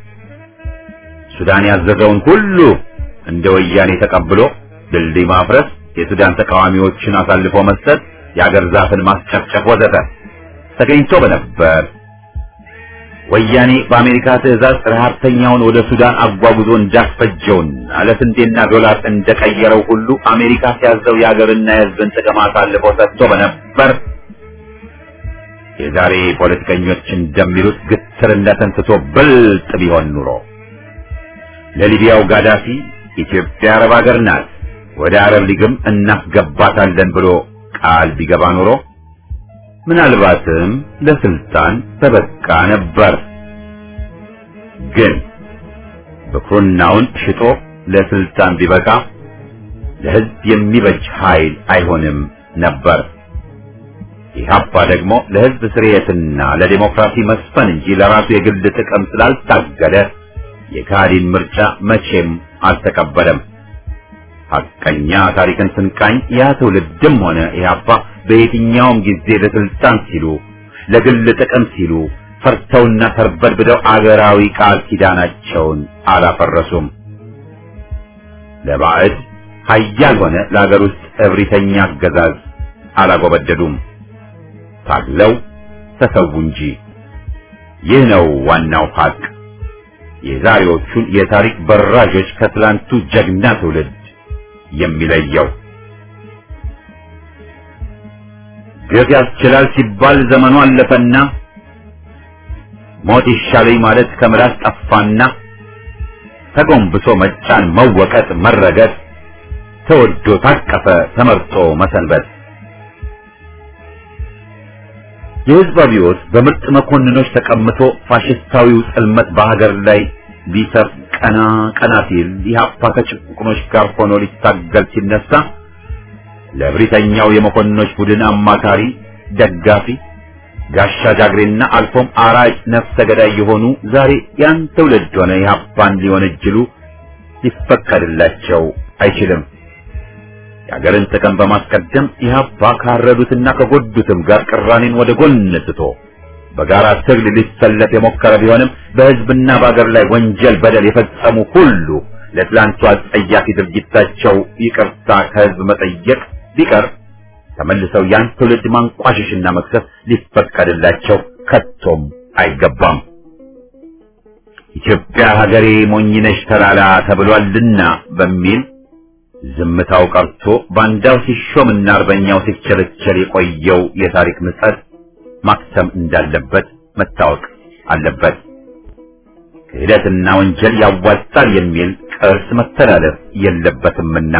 ሱዳን ያዘዘውን ሁሉ እንደ ወያኔ ተቀብሎ ድልድይ ማፍረስ፣ የሱዳን ተቃዋሚዎችን አሳልፎ መስጠት፣ የአገር ዛፍን ማስጨፍጨፍ ወዘተ ተገኝቶ በነበር ወያኔ በአሜሪካ ትዕዛዝ ረሃብተኛውን ወደ ሱዳን አጓጉዞ እንዳስፈጀውና ለስንዴና ዶላር እንደቀየረው ሁሉ አሜሪካ ሲያዘው የአገርና የሕዝብን ጥቅም አሳልፎ ሰጥቶ በነበር የዛሬ ፖለቲከኞች እንደሚሉት ግትርነትን ትቶ ብልጥ ቢሆን ኑሮ ለሊቢያው ጋዳፊ ኢትዮጵያ አረብ ሀገር ናት፣ ወደ አረብ ሊግም እናስገባታለን ብሎ ቃል ቢገባ ኑሮ ምናልባትም ለስልጣን ተበቃ ነበር። ግን በኩርናውን ሽጦ ለስልጣን ቢበቃ ለሕዝብ የሚበጅ ኃይል አይሆንም ነበር። ኢህአፓ ደግሞ ለሕዝብ ስርየትና ለዲሞክራሲ መስፈን እንጂ ለራሱ የግል ጥቅም ስላልታገለ የካዲን ምርጫ መቼም አልተቀበለም። ሐቀኛ ታሪክን ስንቃኝ ያ ትውልድም ሆነ ኢህአፓ በየትኛውም ጊዜ ለስልጣን ሲሉ ለግል ጥቅም ሲሉ ፈርተውና ተርበድብደው አገራዊ ቃል ኪዳናቸውን አላፈረሱም። ለባዕድ ኃያል ሆነ ለአገር ውስጥ እብሪተኛ አገዛዝ አላጎበደዱም። ታግለው ተሰዉ እንጂ። ይህ ነው ዋናው ሐቅ የዛሬዎቹን የታሪክ በራዦች ከትላንቱ ጀግና ትውልድ የሚለየው። ግፍ ያስችላል ሲባል ዘመኑ አለፈና ሞት ይሻለኝ ማለት ከምላስ ጠፋና ተጎንብሶ መጫን መወቀጥ መረገጥ ተወዶ ታቀፈ ተመርጦ መሰንበት። የህዝብ አብዮት በምርጥ መኮንኖች ተቀምጦ ፋሽስታዊው ጽልመት በሀገር ላይ ሊሰፍ ቀና ቀና ሲል ኢህአፓ ከጭቁኖች ጋር ሆኖ ሊታገል ሲነሳ ለብሪተኛው የመኮንኖች ቡድን አማካሪ ደጋፊ ጋሻ ጃግሬና አልፎም አራጅ ነፍሰ ገዳይ የሆኑ ዛሬ ያን ትውልድ ሆነ ኢህአፓን ሊወነጅሉ ሊፈቀድላቸው አይችልም። የሀገርን ጥቅም በማስቀደም ኢህአፓ ካረዱትና ከጎዱትም ጋር ቅራኔን ወደ ጎን ትቶ በጋራ ትግል ሊሰለፍ የሞከረ ቢሆንም በህዝብና በአገር ላይ ወንጀል በደል የፈጸሙ ሁሉ ለትላንቱ አጸያፊ ድርጊታቸው ይቅርታ ከህዝብ መጠየቅ ቢቀር ተመልሰው ያን ትውልድ ማንቋሸሽና መክሰስ ሊፈቀድላቸው ከቶም አይገባም። ኢትዮጵያ ሀገሬ ሞኝነሽ ተላላ ተብሏልና በሚል ዝምታው ቀርቶ ባንዳው ሲሾምና አርበኛው ሲቸለቸል የቆየው የታሪክ ምጸት ማክተም እንዳለበት መታወቅ አለበት። ክህደትና ወንጀል ያዋጣል የሚል ቅርስ መተላለፍ የለበትምና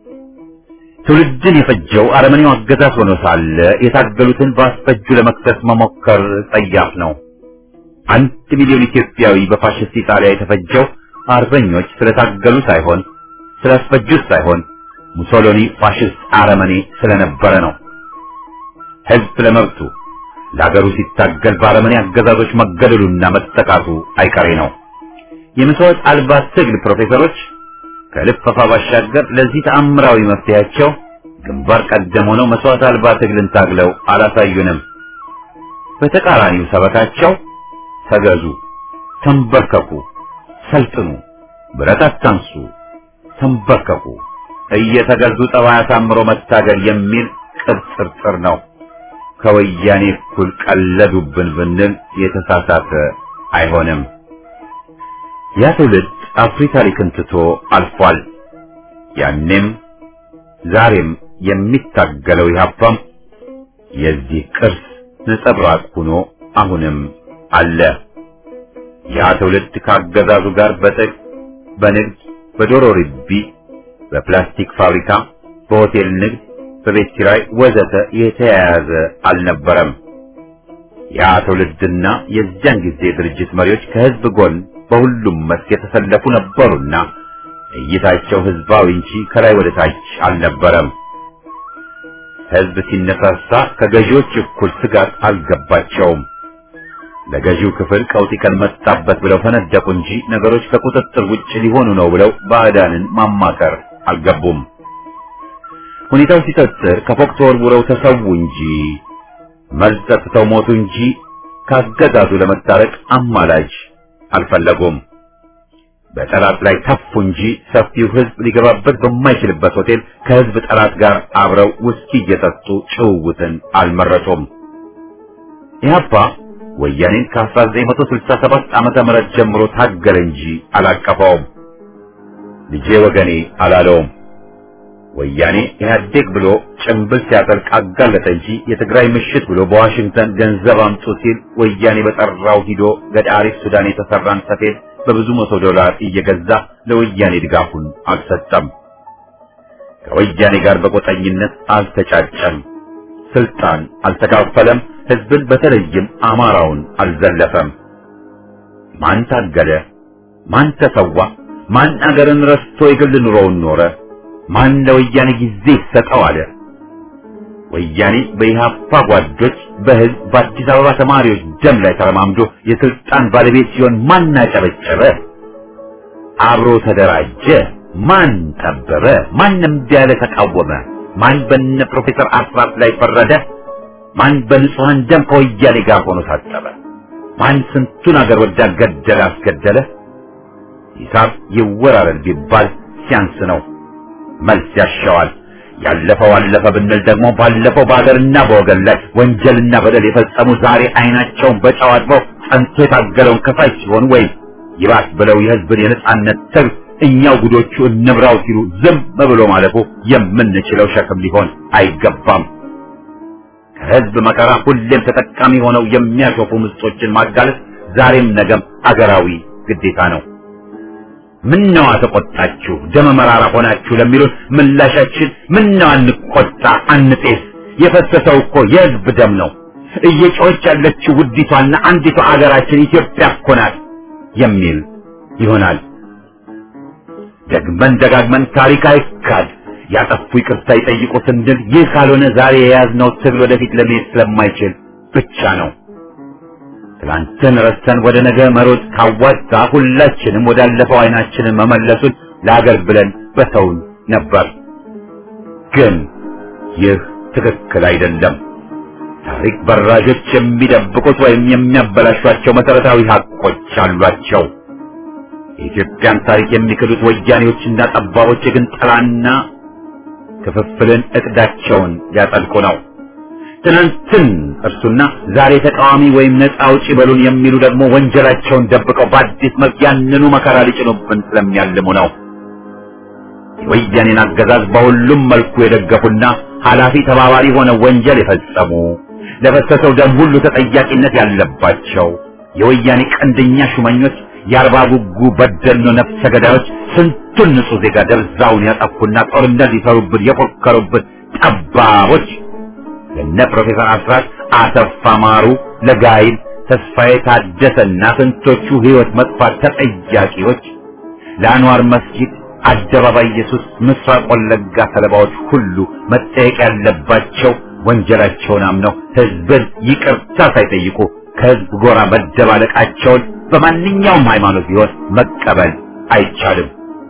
ትውልድን የፈጀው አረመኔው አገዛዝ ሆኖ ሳለ የታገሉትን በአስፈጁ ለመክሰስ መሞከር ጸያፍ ነው። አንድ ሚሊዮን ኢትዮጵያዊ በፋሽስት ኢጣሊያ የተፈጀው አርበኞች ስለታገሉ ሳይሆን ስላስፈጁት ሳይሆን ሙሶሎኒ ፋሽስት አረመኔ ስለነበረ ነው። ህዝብ ለመብቱ ለሀገሩ ሲታገል በአረመኔ አገዛዞች መገደሉና መጠቃቱ አይቀሬ ነው። የመስዋዕት አልባ ትግል ፕሮፌሰሮች ከልፈፋ ባሻገር ለዚህ ተአምራዊ መፍትሄያቸው ግንባር ቀደም ሆነው መስዋዕት አልባ ትግልን ታግለው አላሳዩንም። በተቃራኒው ሰበካቸው ተገዙ፣ ተንበርከኩ፣ ሰልጥኑ፣ ብረት አታንሱ፣ ተንበርከኩ፣ እየተገዙ ጠባይ አሳምሮ መታገል የሚል ቅጥርጥር ነው። ከወያኔ እኩል ቀለዱብን ብንል የተሳሳተ አይሆንም። ያ ትውልድ አፍሪ ታሪክን ትቶ አልፏል። ያኔም ዛሬም የሚታገለው ኢህአፓም የዚህ ቅርስ ነጸብራቅ ሆኖ አሁንም አለ። ያ ትውልድ ካገዛዙ ጋር በጥቅ በንግድ በዶሮ ርቢ በፕላስቲክ ፋብሪካ በሆቴል ንግድ በቤት ኪራይ ወዘተ የተያያዘ አልነበረም። ያ ትውልድና የዚያን ጊዜ ድርጅት መሪዎች ከህዝብ ጎን በሁሉም መስክ የተሰለፉ ነበሩና እይታቸው ህዝባዊ እንጂ ከላይ ወደ ታች አልነበረም። ህዝብ ሲነሳሳ ከገዢዎች እኩል ስጋት አልገባቸውም። ለገዢው ክፍል ቀውጢ ቀን መጣበት ብለው ፈነደቁ እንጂ ነገሮች ከቁጥጥር ውጭ ሊሆኑ ነው ብለው ባዕዳንን ማማከር አልገቡም። ሁኔታው ሲጠጥር ከፎቅ ተወርውረው ተሰዉ እንጂ መርዝ ጠጥተው ሞቱ እንጂ ካገዛዙ ለመታረቅ አማላጅ አልፈለጉም። በጠላት ላይ ተፉ እንጂ ሰፊው ህዝብ ሊገባበት በማይችልበት ሆቴል ከህዝብ ጠላት ጋር አብረው ውስኪ እየጠጡ ጭውውትን አልመረጡም። ኢህአፓ ወያኔን ከአስራ ዘጠኝ መቶ ስልሳ ሰባት ዓመተ ምህረት ጀምሮ ታገለ እንጂ አላቀፈውም። ልጄ ወገኔ አላለውም። ወያኔ ኢህአዴግ ብሎ ጭምብል ሲያጠልቅ አጋለጠ እንጂ የትግራይ ምሽት ብሎ በዋሽንግተን ገንዘብ አምጡ ሲል ወያኔ በጠራው ሂዶ ገዳሪፍ ሱዳን የተሰራን ሰፌድ በብዙ መቶ ዶላር እየገዛ ለወያኔ ድጋፉን አልሰጠም። ከወያኔ ጋር በቆጠኝነት አልተጫጨም። ስልጣን አልተካፈለም። ህዝብን በተለይም አማራውን አልዘለፈም። ማን ታገለ? ማን ተሰዋ? ማን አገርን ረስቶ የግል ኑሮውን ኖረ? ማን ለወያኔ ጊዜ ይሰጠው አለ? ወያኔ በኢህአፓ ጓዶች በህዝብ በአዲስ አበባ ተማሪዎች ደም ላይ ተረማምዶ የስልጣን ባለቤት ሲሆን ማን አጨበጨበ? አብሮ ተደራጀ? ማን ጠበበ? ማንም ቢያለ ተቃወመ? ማን በነ ፕሮፌሰር አስራት ላይ ፈረደ? ማን በንጹሃን ደም ከወያኔ ጋር ሆኖ ታጠበ? ማን ስንቱን አገር ወዳድ ገደለ አስገደለ? ሂሳብ ይወራረድ ቢባል ሲያንስ ነው። መልስ ያሻዋል። ያለፈው አለፈ ብንል ደግሞ ባለፈው በአገርና በወገን ላይ ወንጀልና በደል የፈጸሙ ዛሬ አይናቸውን በጨው አጥበው ጸንቶ የታገለውን ከፋይ ሲሆን ወይም ይባስ ብለው የህዝብን የነጻነት ትግል እኛው ጉዶቹ እንብራው ሲሉ ዝም ብሎ ማለፉ የምንችለው ሸክም ሊሆን አይገባም። ከህዝብ መከራ ሁሌም ተጠቃሚ ሆነው የሚያሾፉ ምስጦችን ማጋለጥ ዛሬም ነገም አገራዊ ግዴታ ነው። ምነው ተቆጣችሁ ደመ መራራ ሆናችሁ ለሚሉን ምላሻችን ምነው አንቆጣ አንጤስ፣ የፈሰሰው እኮ የህዝብ ደም ነው። እየጮኸች ያለችው ውዲቷና አንዲቷ አገራችን ኢትዮጵያ እኮ ናት የሚል ይሆናል። ደግመን ደጋግመን ታሪክ አይካድ፣ ያጠፉ ይቅርታ ይጠይቁ ስንል ይህ ካልሆነ ዛሬ የያዝነው ትግል ወደፊት ለመሄድ ስለማይችል ብቻ ነው። ትላንትን ረስተን ወደ ነገ መሮጥ ካዋጣ ሁላችንም ወዳለፈው አይናችንን መመለሱን ለአገር ብለን በተውን ነበር። ግን ይህ ትክክል አይደለም። ታሪክ በራጆች የሚደብቁት ወይም የሚያበላሿቸው መሰረታዊ ሀቆች አሏቸው። የኢትዮጵያን ታሪክ የሚክዱት ወያኔዎችና ጠባቦች ግን ጥላና ክፍፍልን እቅዳቸውን ሊያጠልቁ ነው። ትናንትን እርሱና ዛሬ ተቃዋሚ ወይም ነፃ አውጪ በሉን የሚሉ ደግሞ ወንጀላቸውን ደብቀው በአዲስ መልክ ያንኑ መከራ ሊጭኑብን ስለሚያልሙ ነው። የወያኔን አገዛዝ በሁሉም መልኩ የደገፉና ኃላፊ ተባባሪ ሆነው ወንጀል የፈጸሙ ለፈሰሰው ደም ሁሉ ተጠያቂነት ያለባቸው የወያኔ ቀንደኛ ሹመኞች፣ የአርባ ጉጉ በደኖ ነፍሰ ገዳዮች፣ ስንቱን ንጹህ ዜጋ ደብዛውን ያጠፉና ጦርነት ሊሰሩብን የፎከሩብን ጠባቦች ለነ ፕሮፌሰር አስራት አሰፋ ማሩ፣ ለጋይል ተስፋዬ ታደሰና ስንቶቹ ህይወት መጥፋት ተጠያቂዎች፣ ለአንዋር መስጊድ፣ አደባባይ ኢየሱስ፣ ምስራቅ ወለጋ ሰለባዎች ሁሉ መጠየቅ ያለባቸው ወንጀላቸውን አምነው ህዝብን ይቅርታ ሳይጠይቁ ከህዝብ ጎራ መደባለቃቸውን በማንኛውም ሃይማኖት ቢሆን መቀበል አይቻልም።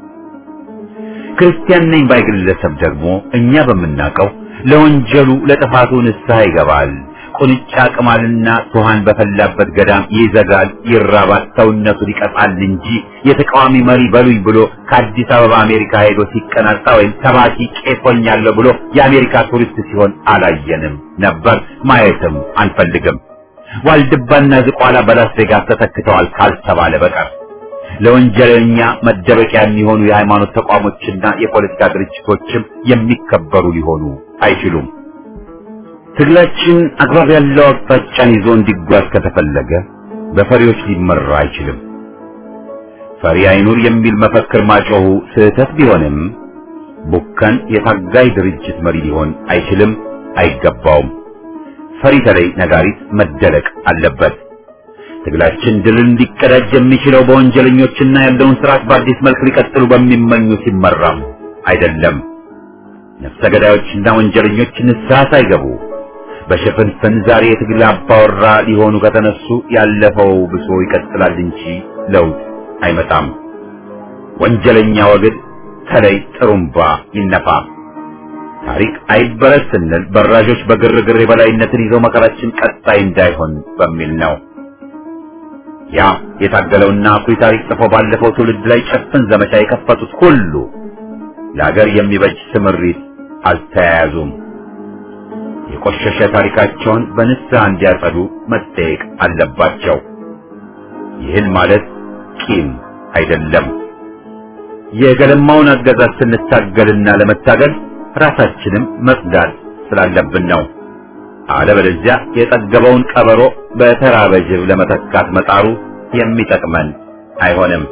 ክርስቲያን ነኝ ባይ ግለሰብ ደግሞ እኛ በምናውቀው ለወንጀሉ ለጥፋቱ ንስሐ ይገባል። ቁንጫ ቅማልና ቱሃን በፈላበት ገዳም ይዘጋል፣ ይራባል፣ ሰውነቱን ይቀጣል እንጂ የተቃዋሚ መሪ በሉኝ ብሎ ከአዲስ አበባ አሜሪካ ሄዶ ሲቀናጣ ወይም ሰባኪ ቄሶኛለሁ ብሎ የአሜሪካ ቱሪስት ሲሆን አላየንም ነበር፣ ማየትም አንፈልግም። ዋልድባና ዝቋላ በላስ ቬጋስ ተተክተዋል ካልተባለ በቀር ለወንጀለኛ መደበቂያ የሚሆኑ የሃይማኖት ተቋሞችና የፖለቲካ ድርጅቶችም የሚከበሩ ሊሆኑ አይችሉም። ትግላችን አግባብ ያለው አቅጣጫን ይዞ እንዲጓዝ ከተፈለገ በፈሪዎች ሊመራ አይችልም። ፈሪ አይኑር የሚል መፈክር ማጮሁ ስህተት ቢሆንም ቡከን የታጋይ ድርጅት መሪ ሊሆን አይችልም፣ አይገባውም። ፈሪ ተለይ ነጋሪት መደለቅ አለበት። ትግላችን ድልን ሊቀዳጅ የሚችለው በወንጀለኞችና ያለውን ስርዓት በአዲስ መልክ ሊቀጥሉ በሚመኙ ሲመራም አይደለም። ነፍሰ ገዳዮችና ወንጀለኞች ንስሐ ሳይገቡ በሽፍንፍን ዛሬ የትግል አባወራ ሊሆኑ ከተነሱ ያለፈው ብሶ ይቀጥላል እንጂ ለውጥ አይመጣም። ወንጀለኛ ወግድ ተለይ ጥሩምባ ይነፋ። ታሪክ አይበረስ ስንል በራዦች በግርግር የበላይነትን ይዘው መከራችን ቀጣይ እንዳይሆን በሚል ነው። ያ የታገለውና አኩሪ ታሪክ ጽፎ ባለፈው ትውልድ ላይ ጨፍን ዘመቻ የከፈቱት ሁሉ ለሀገር የሚበጅ ስምሪት አልተያያዙም። የቆሸሸ ታሪካቸውን በንስሐ እንዲያጸዱ መጠየቅ አለባቸው። ይህን ማለት ቂም አይደለም። የገለማውን አገዛዝ ስንታገልና ለመታገል ራሳችንም መጽዳት ስላለብን ነው። አለበለዚያ የጠገበውን ቀበሮ በተራበ ጅብ ለመተካት መጣሩ የሚጠቅመን አይሆንም።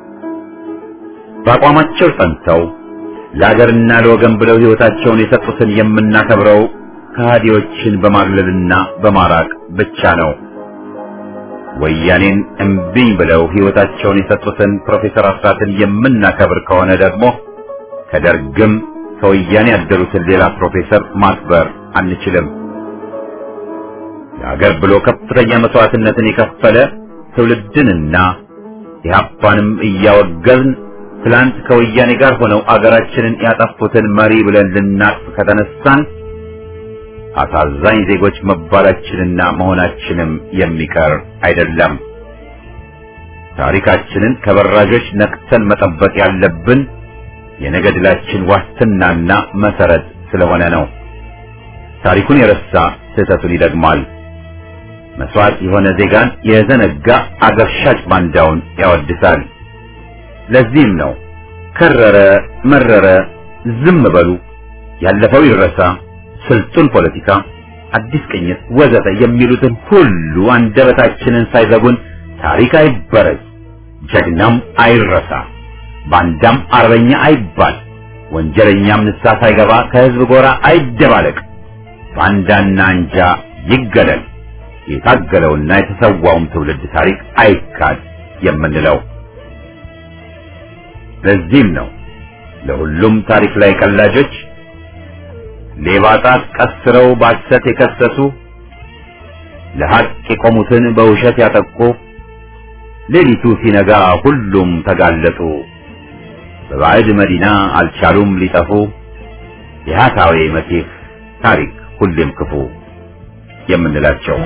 በአቋማቸው ጸንተው ለሀገርና ለወገን ብለው ሕይወታቸውን የሰጡትን የምናከብረው ከሃዲዎችን በማግለልና በማራቅ ብቻ ነው። ወያኔን እምቢኝ ብለው ሕይወታቸውን የሰጡትን ፕሮፌሰር አስራትን የምናከብር ከሆነ ደግሞ ከደርግም ከወያኔ ያደሩትን ሌላ ፕሮፌሰር ማክበር አንችልም። ለሀገር ብሎ ከፍተኛ መስዋዕትነትን የከፈለ ትውልድንና ኢህአፓንም እያወገዝን ትላንት ከወያኔ ጋር ሆነው አገራችንን ያጠፉትን መሪ ብለን ልናቅፍ ከተነሳን አሳዛኝ ዜጎች መባላችንና መሆናችንም የሚቀር አይደለም። ታሪካችንን ከበራዦች ነቅተን መጠበቅ ያለብን የነገ ድላችን ዋስትናና መሰረት ስለሆነ ነው። ታሪኩን የረሳ ስህተቱን ይደግማል። መስዋዕት የሆነ ዜጋን የዘነጋ አገር ሻጭ ባንዳውን ያወድሳል። ለዚህም ነው ከረረ መረረ ዝም በሉ፣ ያለፈው ይረሳ፣ ስልጡን ፖለቲካ አዲስ ቅኝት ወዘተ የሚሉትን ሁሉ አንደበታችንን ሳይዘጉን ታሪክ አይበረዝ፣ ጀግናም አይረሳ፣ ባንዳም አርበኛ አይባል፣ ወንጀለኛም ንስሐ ሳይገባ ከህዝብ ጎራ አይደባለቅ፣ ባንዳና አንጃ ይገደል፣ የታገለውና የተሰዋውም ትውልድ ታሪክ አይካድ የምንለው። ለዚህም ነው ለሁሉም ታሪክ ላይ ቀላጆች ሌባ ጣት ቀስረው ባሰት የከሰሱ ለሐቅ የቆሙትን በውሸት ያጠቁ ሌሊቱ ሲነጋ ሁሉም ተጋለጡ በባዕድ መዲና አልቻሉም ሊጠፉ የሐሳዌ መሲህ ታሪክ ሁሌም ክፉ የምንላቸው።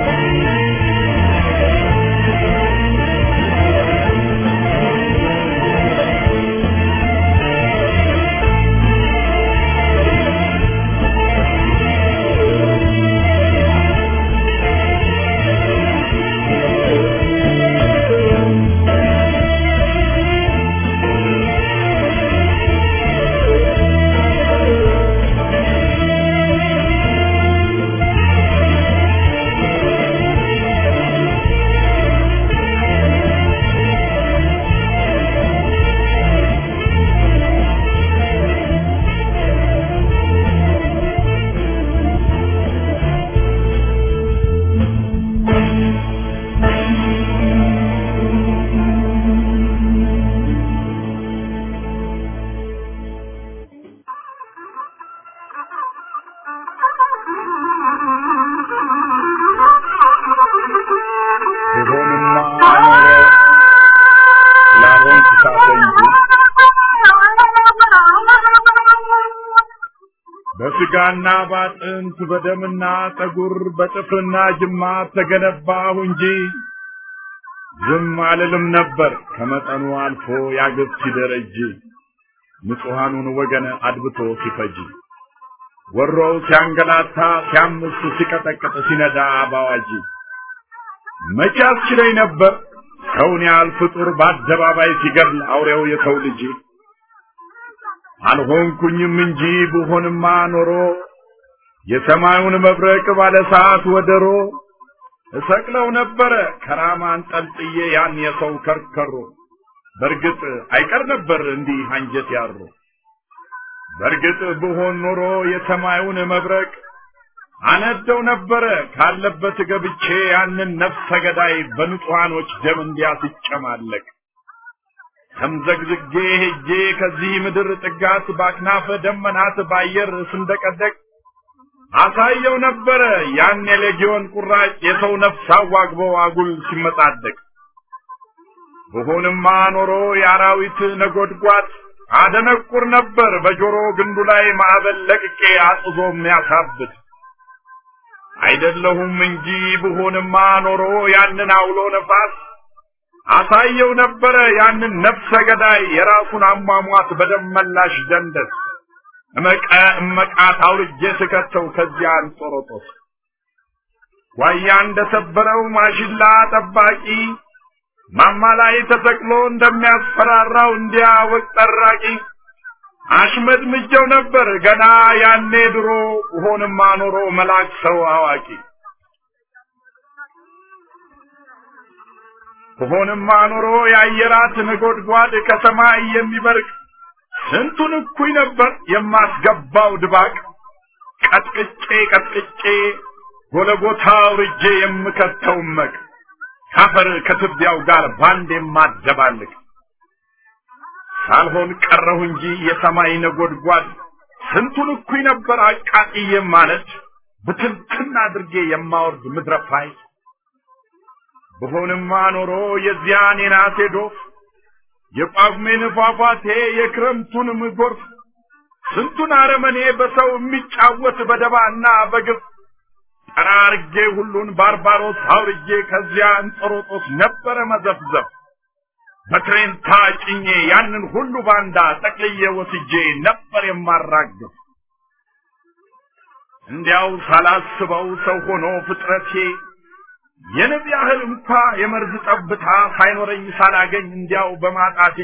በስጋና ባጥንት በደምና ጠጉር በጥፍርና ጅማት ተገነባሁ እንጂ ዝም አልልም ነበር ከመጠኑ አልፎ ያገብ ሲደረጅ ንጹሃኑን ወገን አድብቶ ሲፈጅ ወሮው ሲያንገላታ ሲያምስ ሲቀጠቅጥ ሲነዳ ባዋጂ መቼ አስችለኝ ነበር ሰውን ያህል ፍጡር በአደባባይ ሲገድል አውሬው የሰው ልጅ አልሆንኩኝም እንጂ ብሆንማ ኖሮ የሰማዩን መብረቅ ባለ ሰዓት ወደሮ እሰቅለው ነበር ከራማን ጠልጥዬ ያን የሰው ከርከሮ በርግጥ አይቀር ነበር እንዲህ አንጀት ያሮ በርግጥ ብሆን ኖሮ የሰማዩን መብረቅ አነደው ነበር ካለበት ገብቼ ያንን ነፍሰ ገዳይ በንጹሃኖች ደም እንዲያስጨማለቅ ተምዘግዝጌ ሄጄ ከዚህ ምድር ጥጋት ባክናፈ ደመናት ባየር ስንደቀደቅ አሳየው ነበር ያን የሌጊዮን ቁራጭ የሰው ነፍስ አዋግቦ አጉል ሲመጣደቅ በሆንማ ኖሮ የአራዊት ነጎድጓድ አደነቁር ነበር በጆሮ ግንዱ ላይ ማዕበል ለቅቄ አጥዞ የሚያሳብድ አይደለሁም እንጂ በሆንማ ኖሮ ያንን አውሎ ነፋስ አሳየው ነበር ያንን ነፍሰ ገዳይ የራሱን አሟሟት በደመላሽ ደንደስ እመቀ እመቃት አውርጄ ስከተው ከዚያ አንጦሮጦስ ዋያ እንደሰበረው ማሽላ ጠባቂ ማማ ላይ ተተክሎ እንደሚያስፈራራው እንዲያ ወቅ ጠራቂ አሽመድ ምጀው ነበር ገና ያኔ ድሮ ሆንማ ኖሮ መላክ ሰው አዋቂ ሆንማ ኖሮ ያየራት ነጎድጓድ ከሰማይ የሚበርቅ ስንቱን እኩይ ነበር የማስገባው ድባቅ ቀጥቅጬ ቀጥቅጬ ጎለጎታው ርጄ የምከተው መቅ ካፈር ከትቢያው ጋር ባንድ የማደባልቅ ሳልሆን ቀረሁ እንጂ የሰማይ ነጎድጓድ ስንቱን እኩይ ነበር አቃጥዬ ማለት ብትንትና አድርጌ የማወርድ ምድረፋይ በሆንማ ኖሮ የዚያን የናቴ ዶፍ የጳጉሜን ፏፏቴ የክረምቱን ምጎርፍ ስንቱን አረመኔ በሰው የሚጫወት በደባና በግፍ ጠራርጌ ሁሉን ባርባሮስ አውርጄ ከዚያ እንጦሮጦስ ነበረ መዘፍዘፍ በትሬን ታጭኜ ያንን ሁሉ ባንዳ ጠቅልዬ ወስጄ ነበር የማራግፍ እንዲያው ሳላስበው ሰው ሆኖ ፍጥረቴ የነብ ያህል እንኳ የመርዝ ጠብታ ሳይኖረኝ ሳላገኝ እንዲያው በማጣቴ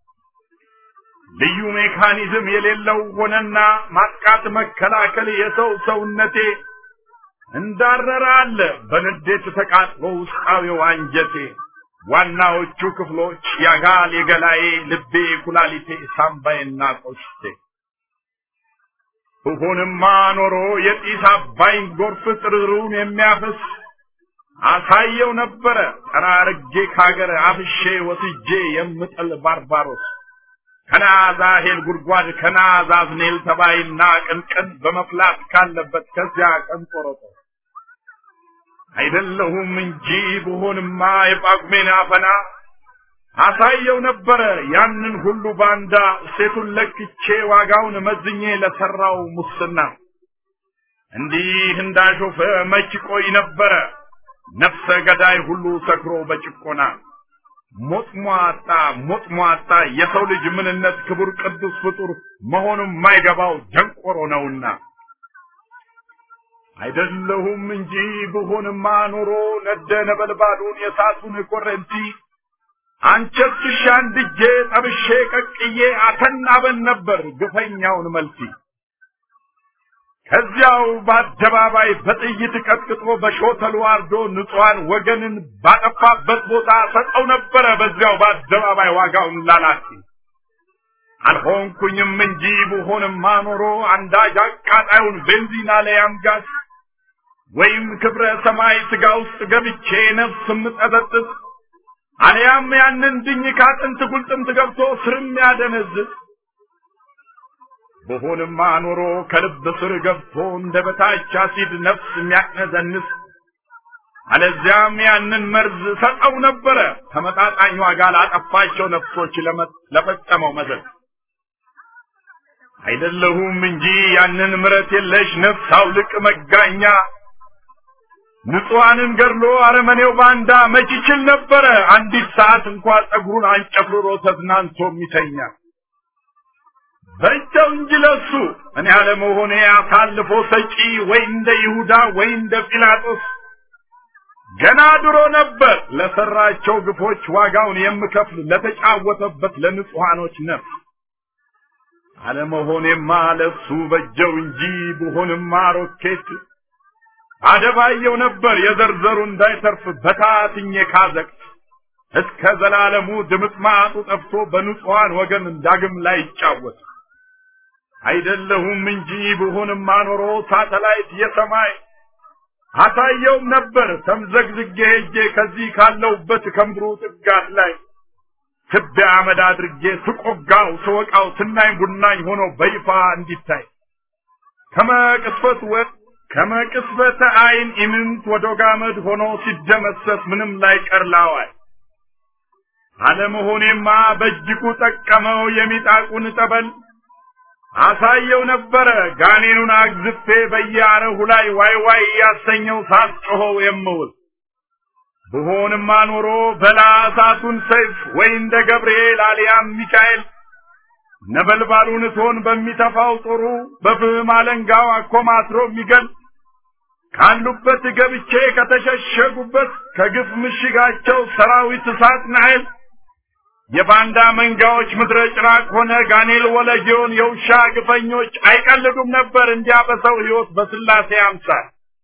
ልዩ ሜካኒዝም የሌለው ሆነና ማጥቃት መከላከል የሰው ሰውነቴ እንዳረረ አለ በንዴት ተቃጥሎ ውስጣዊው አንጀቴ ዋናዎቹ ክፍሎች ያጋል የገላዬ ልቤ ኩላሊቴ ሳምባዬና ቆሽቴ ሆኖማ ኖሮ የጢስ አባይን ጎርፍ ጥርሩን የሚያፈስ አሳየው ነበረ ጠራርጌ ካገር አፍሼ ወስጄ የምጥል ባርባሮስ ከናዛሄል ጉድጓድ ከናዛዝኔል ተባይና ቅንቅን በመፍላት ካለበት ከዚያ ቀንጦሮጦ አይደለሁም እንጂ ብሆንማ የጳጉሜን አፈና አሳየው ነበረ ያንን ሁሉ ባንዳ ሴቱን ለክቼ ዋጋውን መዝኜ ለሰራው ሙስና እንዲህ እንዳሾፈ መች ቆይ ነበረ ነፍሰ ገዳይ ሁሉ ሰክሮ በጭቆና ሞጥሟጣ ሞጥሟጣ የሰው ልጅ ምንነት ክቡር ቅዱስ ፍጡር መሆኑን ማይገባው ጀንቆሮ ነውና አይደለሁም እንጂ ብሆንማ ኖሮ ነደ ነበልባሉን የሳቱን ኮረንቲ አንቸርችሽ አንድጄ ጠብሼ ቀቅዬ አተናበን ነበር ግፈኛውን መልሲ ከዚያው በአደባባይ በጥይት ቀጥቅጦ በሾተሉ አርዶ ንጹሃን ወገንን ባጠፋበት ቦታ ሰጠው ነበረ በዚያው በአደባባይ ዋጋውን ላላቲ አልሆንኩኝም እንጂ ብሆንማ ኖሮ አንዳጅ አቃጣዩን ቤንዚና ለያምጋስ ወይም ክብረ ሰማይ ስጋ ውስጥ ገብቼ ነፍስ ምጠጠጥ አልያም ያንን ድኝ ካጥንት ጉልጥምት ገብቶ ስርም ያደነዝዝ በሆነማ ኖሮ ከልብ ስር ገብቶ እንደ በታች አሲድ ነፍስ የሚያነዘንስ አለዚያም ያንን መርዝ ሰጠው ነበረ ተመጣጣኝ ዋጋ ላጠፋቸው ነፍሶች ለፈጸመው መዘዝ አይደለሁም እንጂ ያንን ምረት የለሽ ነፍስ አውልቅ መጋኛ ንጹሃንን ገድሎ አረመኔው ባንዳ መች ይችል ነበረ አንዲት ሰዓት እንኳን ጸጉሩን አንጨፍርሮ ተዝናንቶ የሚተኛ በእጃው እንጂ ለሱ እኔ አለመሆኔ አሳልፎ ሰጪ ወይ እንደ ይሁዳ ወይ እንደ ጲላጦስ ገና ድሮ ነበር ለሰራቸው ግፎች ዋጋውን የምከፍል ለተጫወተበት ለንጹሃኖች ነፍስ አለመሆኔማ ለሱ በእጃው እንጂ ብሆንማ ሮኬት አደባየው ነበር የዘርዘሩ እንዳይተርፍ በታትኜ ካዘቅት እስከ ዘላለሙ ድምጥማጡ ጠፍቶ በንጹሃን ወገን ዳግም ላይ ይጫወት አይደለሁም እንጂ ብሆንማ ኖሮ ሳተላይት የሰማይ አሳየው ነበር ተምዘግዝጌ ሄጄ ከዚህ ካለውበት ከምድሩ ጥጋት ላይ ትቢያ አመድ አድርጌ ስቆጋው ስወቃው ትናኝ ቡናኝ ሆኖ በይፋ እንዲታይ ከመቅስፈት ወጥ ከመቅስፈተ አይን ኢምንት ወዶጋመድ ሆኖ ሲደመሰስ ምንም ላይ ቀርላዋይ አለመሆኔማ በእጅጉ ጠቀመው የሚጣቁን ጠበል አሳየው ነበረ ጋኔኑን አግዝፌ በያረሁ ላይ ዋይ ዋይ ያሰኘው ሳስጮኸው የምውል ብሆንማ ኖሮ በላሳቱን ሰይፍ ወይ እንደ ገብርኤል አልያም ሚካኤል ነበልባሉን ቶን በሚተፋው ጦሩ በፍም አለንጋው አኮማትሮ የሚገል ካሉበት ገብቼ ከተሸሸጉበት ከግፍ ምሽጋቸው ሰራዊት እሳት ናይል የባንዳ መንጋዎች ምድረ ጭራቅ ሆነ ጋኔል ወለጆን የውሻ ግፈኞች አይቀልዱም ነበር እንዲያ በሰው ሕይወት በስላሴ አምሳል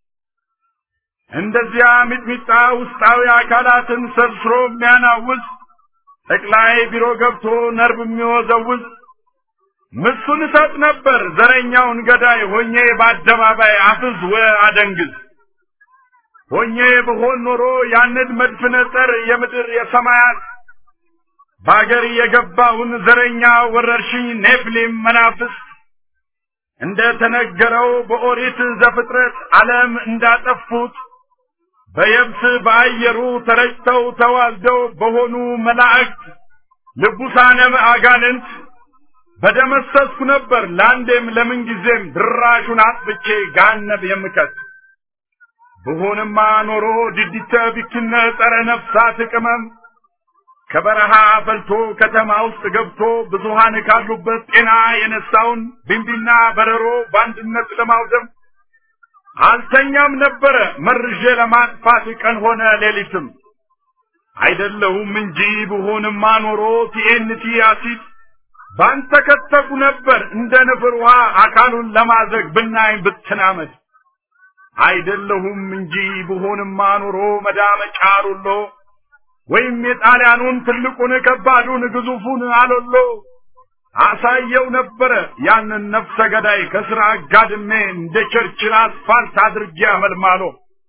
እንደዚያ ሚጥሚጣ ውስጣዊ አካላትን ሰብስሮ የሚያናውዝ ጠቅላይ ቢሮ ገብቶ ነርብ የሚወዘውዝ ምሱን ሰጥ ነበር ዘረኛውን ገዳይ ሆኜ በአደባባይ አፍዝ ወአደንግዝ ሆኜ በሆን ኖሮ ያንን መድፍነ ጸር የምድር የሰማያት ባገር የገባውን ዘረኛ ወረርሽኝ ኔፍሊም መናፍስ እንደ ተነገረው በኦሪት ዘፍጥረት ዓለም እንዳጠፉት በየብስ በአየሩ ተረጭተው ተዋልደው በሆኑ መላእክት ልቡሳነ አጋንንት በደመሰስኩ ነበር ላንዴም ለምን ጊዜም ድራሹን አጥብቼ ጋነብ የምከት ብሆንማ ኖሮ ድድተ ቢክነ ጸረ ነፍሳት ቅመም ከበረሃ ፈልቶ ከተማ ውስጥ ገብቶ ብዙሃን ካሉበት ጤና የነሳውን ቢንቢና በረሮ ባንድነት ለማውደም አልተኛም ነበረ መርዤ ለማጥፋት ቀን ሆነ ሌሊትም አይደለሁም እንጂ ብሆንማ ኖሮ ቲኤንቲ አሲድ ባንተ ከተኩ ነበር እንደ ንፍር ውሃ አካሉን ለማዘግ ብናኝ ብትናመድ አይደለሁም እንጂ ብሆንማ ኖሮ መዳመጫ ሩሎ ወይም የጣሊያኑን ትልቁን ከባዱን ግዙፉን አሎሎ አሳየው ነበር ያንን ነፍሰ ገዳይ ከስራ ጋድሜ እንደ ቸርችል አስፋልት አድርጌ አመልማሎ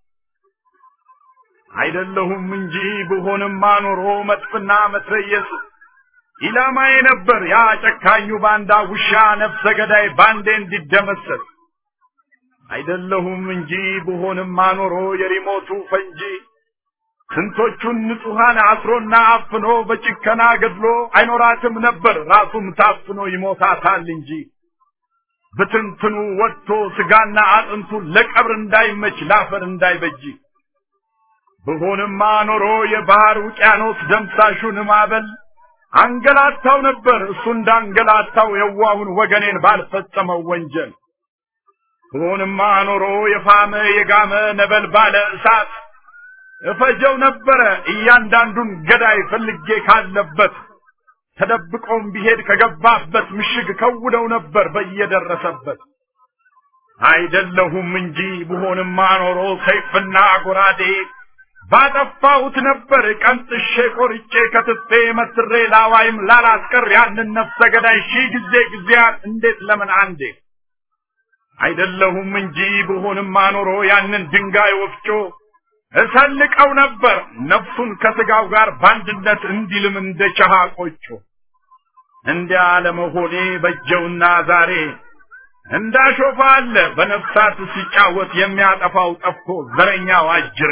አይደለሁም እንጂ ብሆንማ ኖሮ መጥፍና መትረየስ ኢላማዬ ነበር ያ ጨካኙ ባንዳ ውሻ ነፍሰ ገዳይ ባንዴ እንዲደመሰስ አይደለሁም እንጂ ብሆንማ ኖሮ የሪሞቱ ፈንጂ ስንቶቹን ንጹሃን አስሮና አፍኖ በጭከና ገድሎ አይኖራትም ነበር ራሱም ታፍኖ ይሞታታል እንጂ በትንትኑ ወጥቶ ስጋና አጥንቱ ለቀብር እንዳይመች ላፈር እንዳይበጅ ብሆንማ ኖሮ የባህር ውቅያኖስ ደምሳሹን ማበል አንገላታው ነበር እሱ እንዳንገላታው የዋሁን ወገኔን ባልፈጸመው ወንጀል ብሆንማ ኖሮ የፋመ የጋመ ነበልባለ እሳት እፈጀው ነበር እያንዳንዱን ገዳይ ፈልጌ ካለበት ተደብቆም ቢሄድ ከገባበት ምሽግ ከውደው ነበር በየደረሰበት አይደለሁም እንጂ ብሆንማ ኖሮ ሰይፍና ጎራዴ ባጠፋሁት ነበር ቀንጥሼ ቆርጬ ከትፌ መትሬ ላዋይም ላላስቀር ያንን ነፍሰ ገዳይ ሺህ ጊዜ ጊዜያት እንዴት ለምን አንዴ አይደለሁም እንጂ ብሆንማ ኖሮ ያንን ድንጋይ ወፍጮ እሰልቀው ነበር ነፍሱን ከስጋው ጋር ባንድነት እንዲልም እንደ ቻሃ ቆጮ እንዲያ ለመሆኔ በጀውና ዛሬ እንዳሾፋለ በነፍሳት ሲጫወት የሚያጠፋው ጠፍቶ ዘረኛው አጅሬ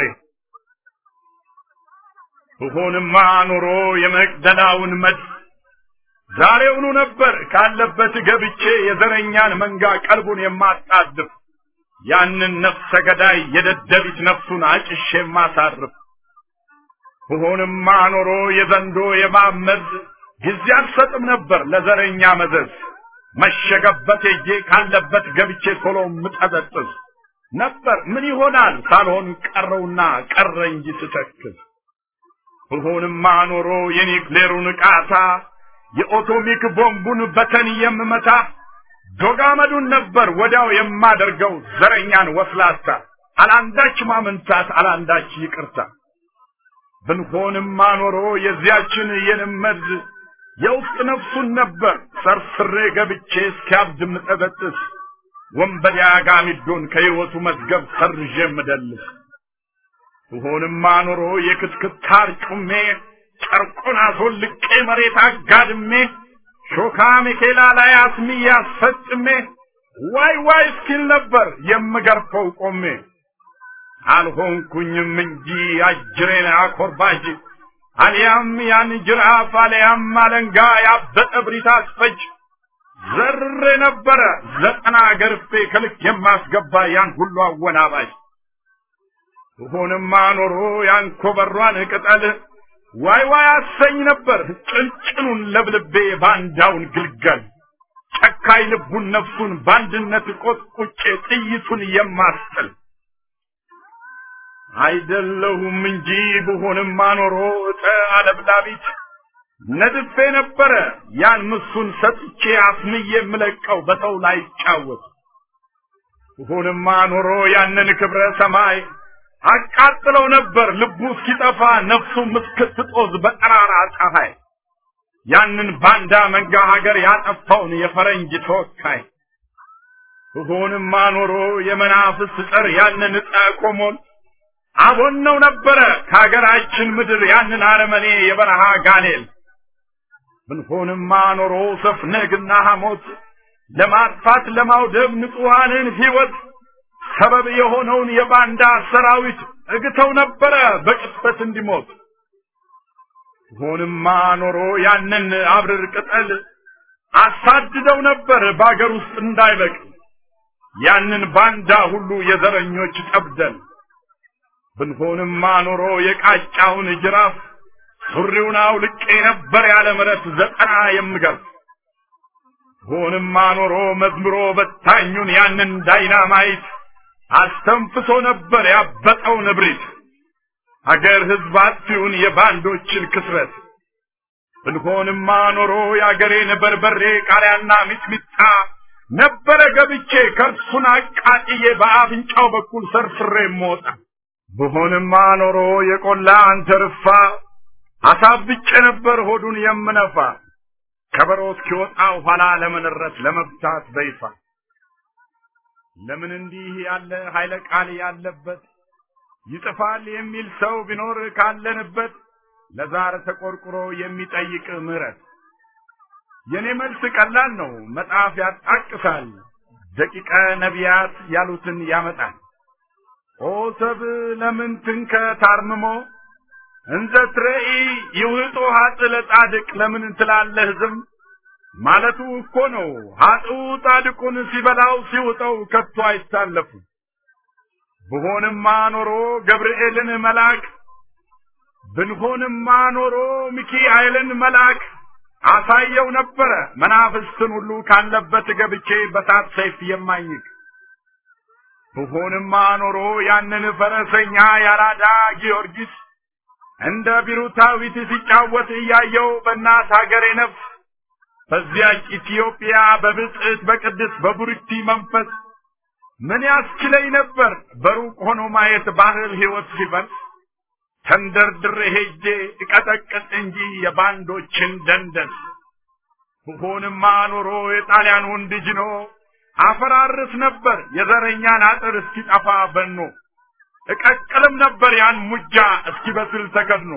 ብሆንማ ኖሮ የመቅደላውን መድ ዛሬውኑ ነበር ካለበት ገብቼ የዘረኛን መንጋ ቀልቡን የማጣድፍ ያንን ነፍሰ ገዳይ የደደቢት ነፍሱን አጭሼ ማሳርፍ ብሆንማ ኖሮ የዘንዶ የማመድ ጊዜ አልሰጥም ነበር ለዘረኛ መዘዝ መሸገበት እጄ ካለበት ገብቼ ቶሎ ምጠዘጥዝ ነበር ምን ይሆናል ሳልሆን ቀረውና ቀረ እንጂ ተተክዝ ብሆንማ ኖሮ የኒክሌሩን ቃታ የኦቶሚክ ቦምቡን በተን የምመታ ዶጋመዱን ነበር ወዳው የማደርገው ዘረኛን ወስላታ አላንዳች ማመንታት አላንዳች ይቅርታ ብንሆንማ ኖሮ የዚያችን የነመድ የውስጥ ነፍሱን ነበር ሰርስሬ ገብቼ እስኪያብድ ምጠበጥስ ወንበዴ አጋሚዶን ከህይወቱ መዝገብ ሰርዤ ምደልስ ብሆንማ ኖሮ የክትክታር ጩሜ ጨርቁን አስወልቄ መሬት አጋድሜ ሾካ ሚኬላ ላይ አስሚያ ፈጽሜ ዋይ ዋይ እስኪል ነበር የምገርፈው ቆሜ አልሆንኩኝም እንጂ አጅሬን አኮርባጅ አልያም ያን ጅራፍ አልያም አለንጋ ያበጠ ብሪት አስፈጅ ዘርሬ ነበረ ዘጠና ገርፌ ከልክ የማስገባ ያን ሁሉ አወናባጅ ብሆንማ ኖሮ ያን ኮበሯን ቅጠል ዋይ ዋይ አሰኝ ነበር ጭንጭኑን ለብልቤ ባንዳውን ግልገል ጨካይ ልቡን ነፍሱን ባንድነት ቆጥቁጬ ጥይቱን የማስጥል አይደለሁም እንጂ ብሆንማ ኖሮ እጠ አለብላቢት ነድፌ ነበረ ያን ምሱን ሰጥቼ አስምዬ የምለቀው በሰው ላይ ጫወት ብሆንማ ኖሮ ያንን ክብረ ሰማይ አቃጥለው ነበር ልቡ እስኪጠፋ ነፍሱ ምስክትጦዝ በጠራራ ፀሐይ ያንን ባንዳ መንጋ ሀገር ያጠፋውን የፈረንጅ ተወካይ ብሆንማ ኖሮ የመናፍስ ጠር ያንን ጠቆሞን አቦነው ነበረ ከሀገራችን ምድር ያንን አረመኔ የበረሃ ጋኔል ብንሆንማ ኖሮ ሰፍነግና ሐሞት ለማጥፋት ለማውደም ንጹሃንን ሕይወት ሰበብ የሆነውን የባንዳ ሰራዊት እግተው ነበረ በቅጽበት እንዲሞት ብሆንማ ኖሮ ያንን አብርር ቅጠል አሳድደው ነበር ባገር ውስጥ እንዳይበቅል ያንን ባንዳ ሁሉ የዘረኞች ጠብደል ብንሆንማ ኖሮ የቃጫውን ጅራፍ ሱሪውን አውልቄ ነበር ያለ ምረት ዘጠና የምገርፍ ብሆንማ ኖሮ መዝምሮ በታኙን ያንን ዳይናማይት አስተንፍሶ ነበር ያበጠው ንብሪት አገር ህዝብ አጥፊውን የባንዶችን ክስረት ብንሆንማ ኖሮ ያገሬን በርበሬ ቃሪያና ሚጥሚጣ ነበረ ገብቼ ከርሱን አቃጥዬ በአፍንጫው በኩል ሰርስሬ ሞታ በሆነማ ኖሮ የቆላ አንተርፋ አሳብጬ ነበር ሆዱን የምነፋ ከበሮ እስኪወጣው ኋላ ለመንረት ለመብታት በይፋ ለምን እንዲህ ያለ ኃይለ ቃል ያለበት ይጥፋል የሚል ሰው ቢኖር ካለንበት ለዛር ተቆርቁሮ የሚጠይቅ ምህረት የኔ መልስ ቀላል ነው መጣፍ ያጣቅሳል ደቂቀ ነቢያት ያሉትን ያመጣል ኦ ሰብ ለምን ትንከ ታርምሞ እንዘትረኢ ይውጦ ሀጥለ ጻድቅ ለምን እንትላለህ ዝም ማለቱ እኮ ነው ሀጡ ጻድቁን ሲበላው ሲውጠው ከቶ አይታለፉ ብሆንማ ኖሮ ገብርኤልን መላክ ብንሆንማ ኖሮ ሚካኤልን መላክ አሳየው ነበር መናፍስትን ሁሉ ካለበት ገብቼ በሳት ሰይፍ የማይንቅ ብሆንማ ኖሮ ያንን ፈረሰኛ ያራዳ ጊዮርጊስ እንደ ቢሩታዊት ሲጫወት ያየው በእናት ሀገሬ ነፍስ በዚያች ኢትዮጵያ በብጽዕት በቅድስ በቡርክቲ መንፈስ ምን ያስችለኝ ነበር በሩቅ ሆኖ ማየት ባህል ህይወት ሲፈርስ ተንደርድሬ ሄጄ እቀጠቅጥ እንጂ የባንዶችን ደንደስ ብሆንማ ኖሮ የጣሊያን ወንድጅኖ አፈራርስ ነበር የዘረኛን አጥር እስኪጠፋ በኖ እቀቅልም ነበር ያን ሙጃ እስኪበስል ተከድኖ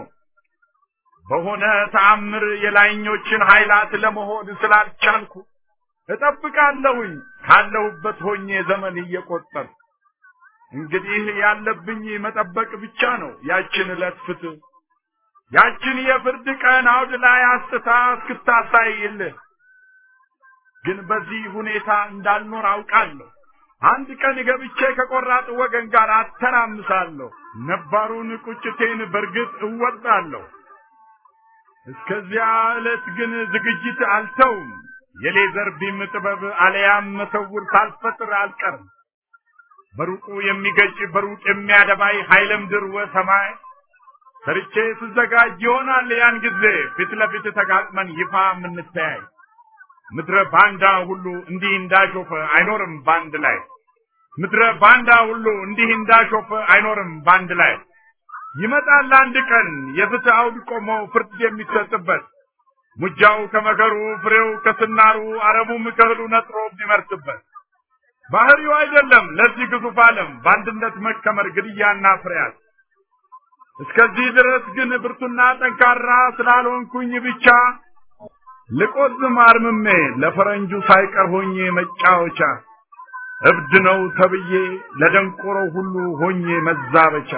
በሆነ ተአምር የላይኞችን ኃይላት ለመሆን ስላልቻልኩ እጠብቃለሁኝ ካለሁበት ሆኜ ዘመን እየቆጠር እንግዲህ ያለብኝ መጠበቅ ብቻ ነው ያችን ለፍት ያችን የፍርድ ቀን አውድ ላይ አስጥታ እስክታሳይልህ ግን በዚህ ሁኔታ እንዳልኖር አውቃለሁ አንድ ቀን ገብቼ ከቆራጥ ወገን ጋር አተራምሳለሁ ነባሩን ቁጭቴን በርግጥ እወጣለሁ እስከዚያ ዕለት ግን ዝግጅት አልተውም የሌዘር ቢም ጥበብ አለያም መተውር ሳልፈጥር አልቀርም በሩቁ የሚገጭ በሩቅ የሚያደባይ ኃይለ ምድር ወሰማይ ሰርቼ ስዘጋጅ ይሆናል ያን ጊዜ ፊት ለፊት ተጋጥመን ይፋ ምንተያይ ምድረ ባንዳ ሁሉ እንዲህ እንዳሾፈ አይኖርም ባንድ ላይ ምድረ ባንዳ ሁሉ እንዲህ እንዳሾፈ አይኖርም ባንድ ላይ ይመጣል አንድ ቀን የፍትህ አውድ ቆሞ ፍርድ የሚሰጥበት ሙጃው ከመከሩ ፍሬው ከስናሩ አረቡም ከህሉ ነጥሮ ቢመርጥበት ባህሪው አይደለም ለዚህ ግዙፍ ዓለም ባንድነት መከመር ግድያና ፍሬያት እስከዚህ ድረስ ግን ብርቱና ጠንካራ ስላልሆንኩኝ ብቻ ልቆዝም አርምሜ ለፈረንጁ ሳይቀር ሆኜ መጫወቻ እብድ ነው ተብዬ ለደንቆሮ ሁሉ ሆኜ መዛበቻ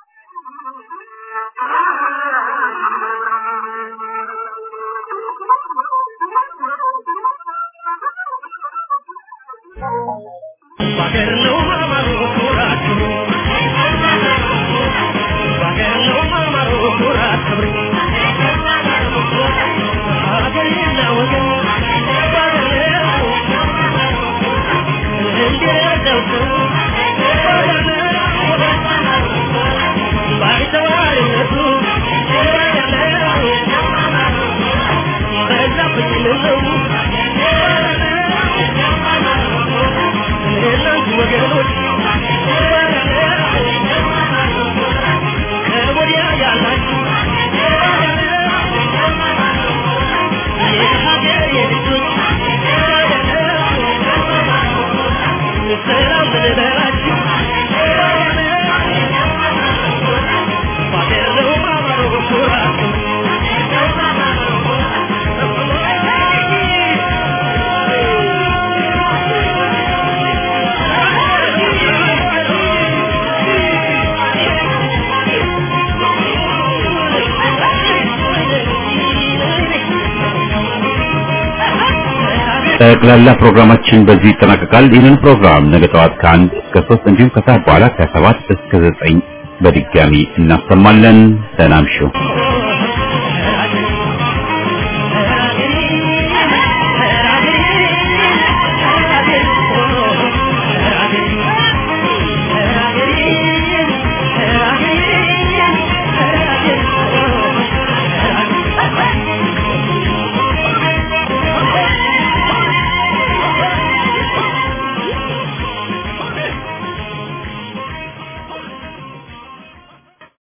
ጠቅላላ ፕሮግራማችን በዚህ ይጠናቀቃል። ይህንን ፕሮግራም ነገ ጠዋት ከአንድ እስከ ሶስት እንዲሁም ከሰዓት በኋላ ከሰባት እስከ ዘጠኝ በድጋሚ እናሰማለን። ሰላም ሹ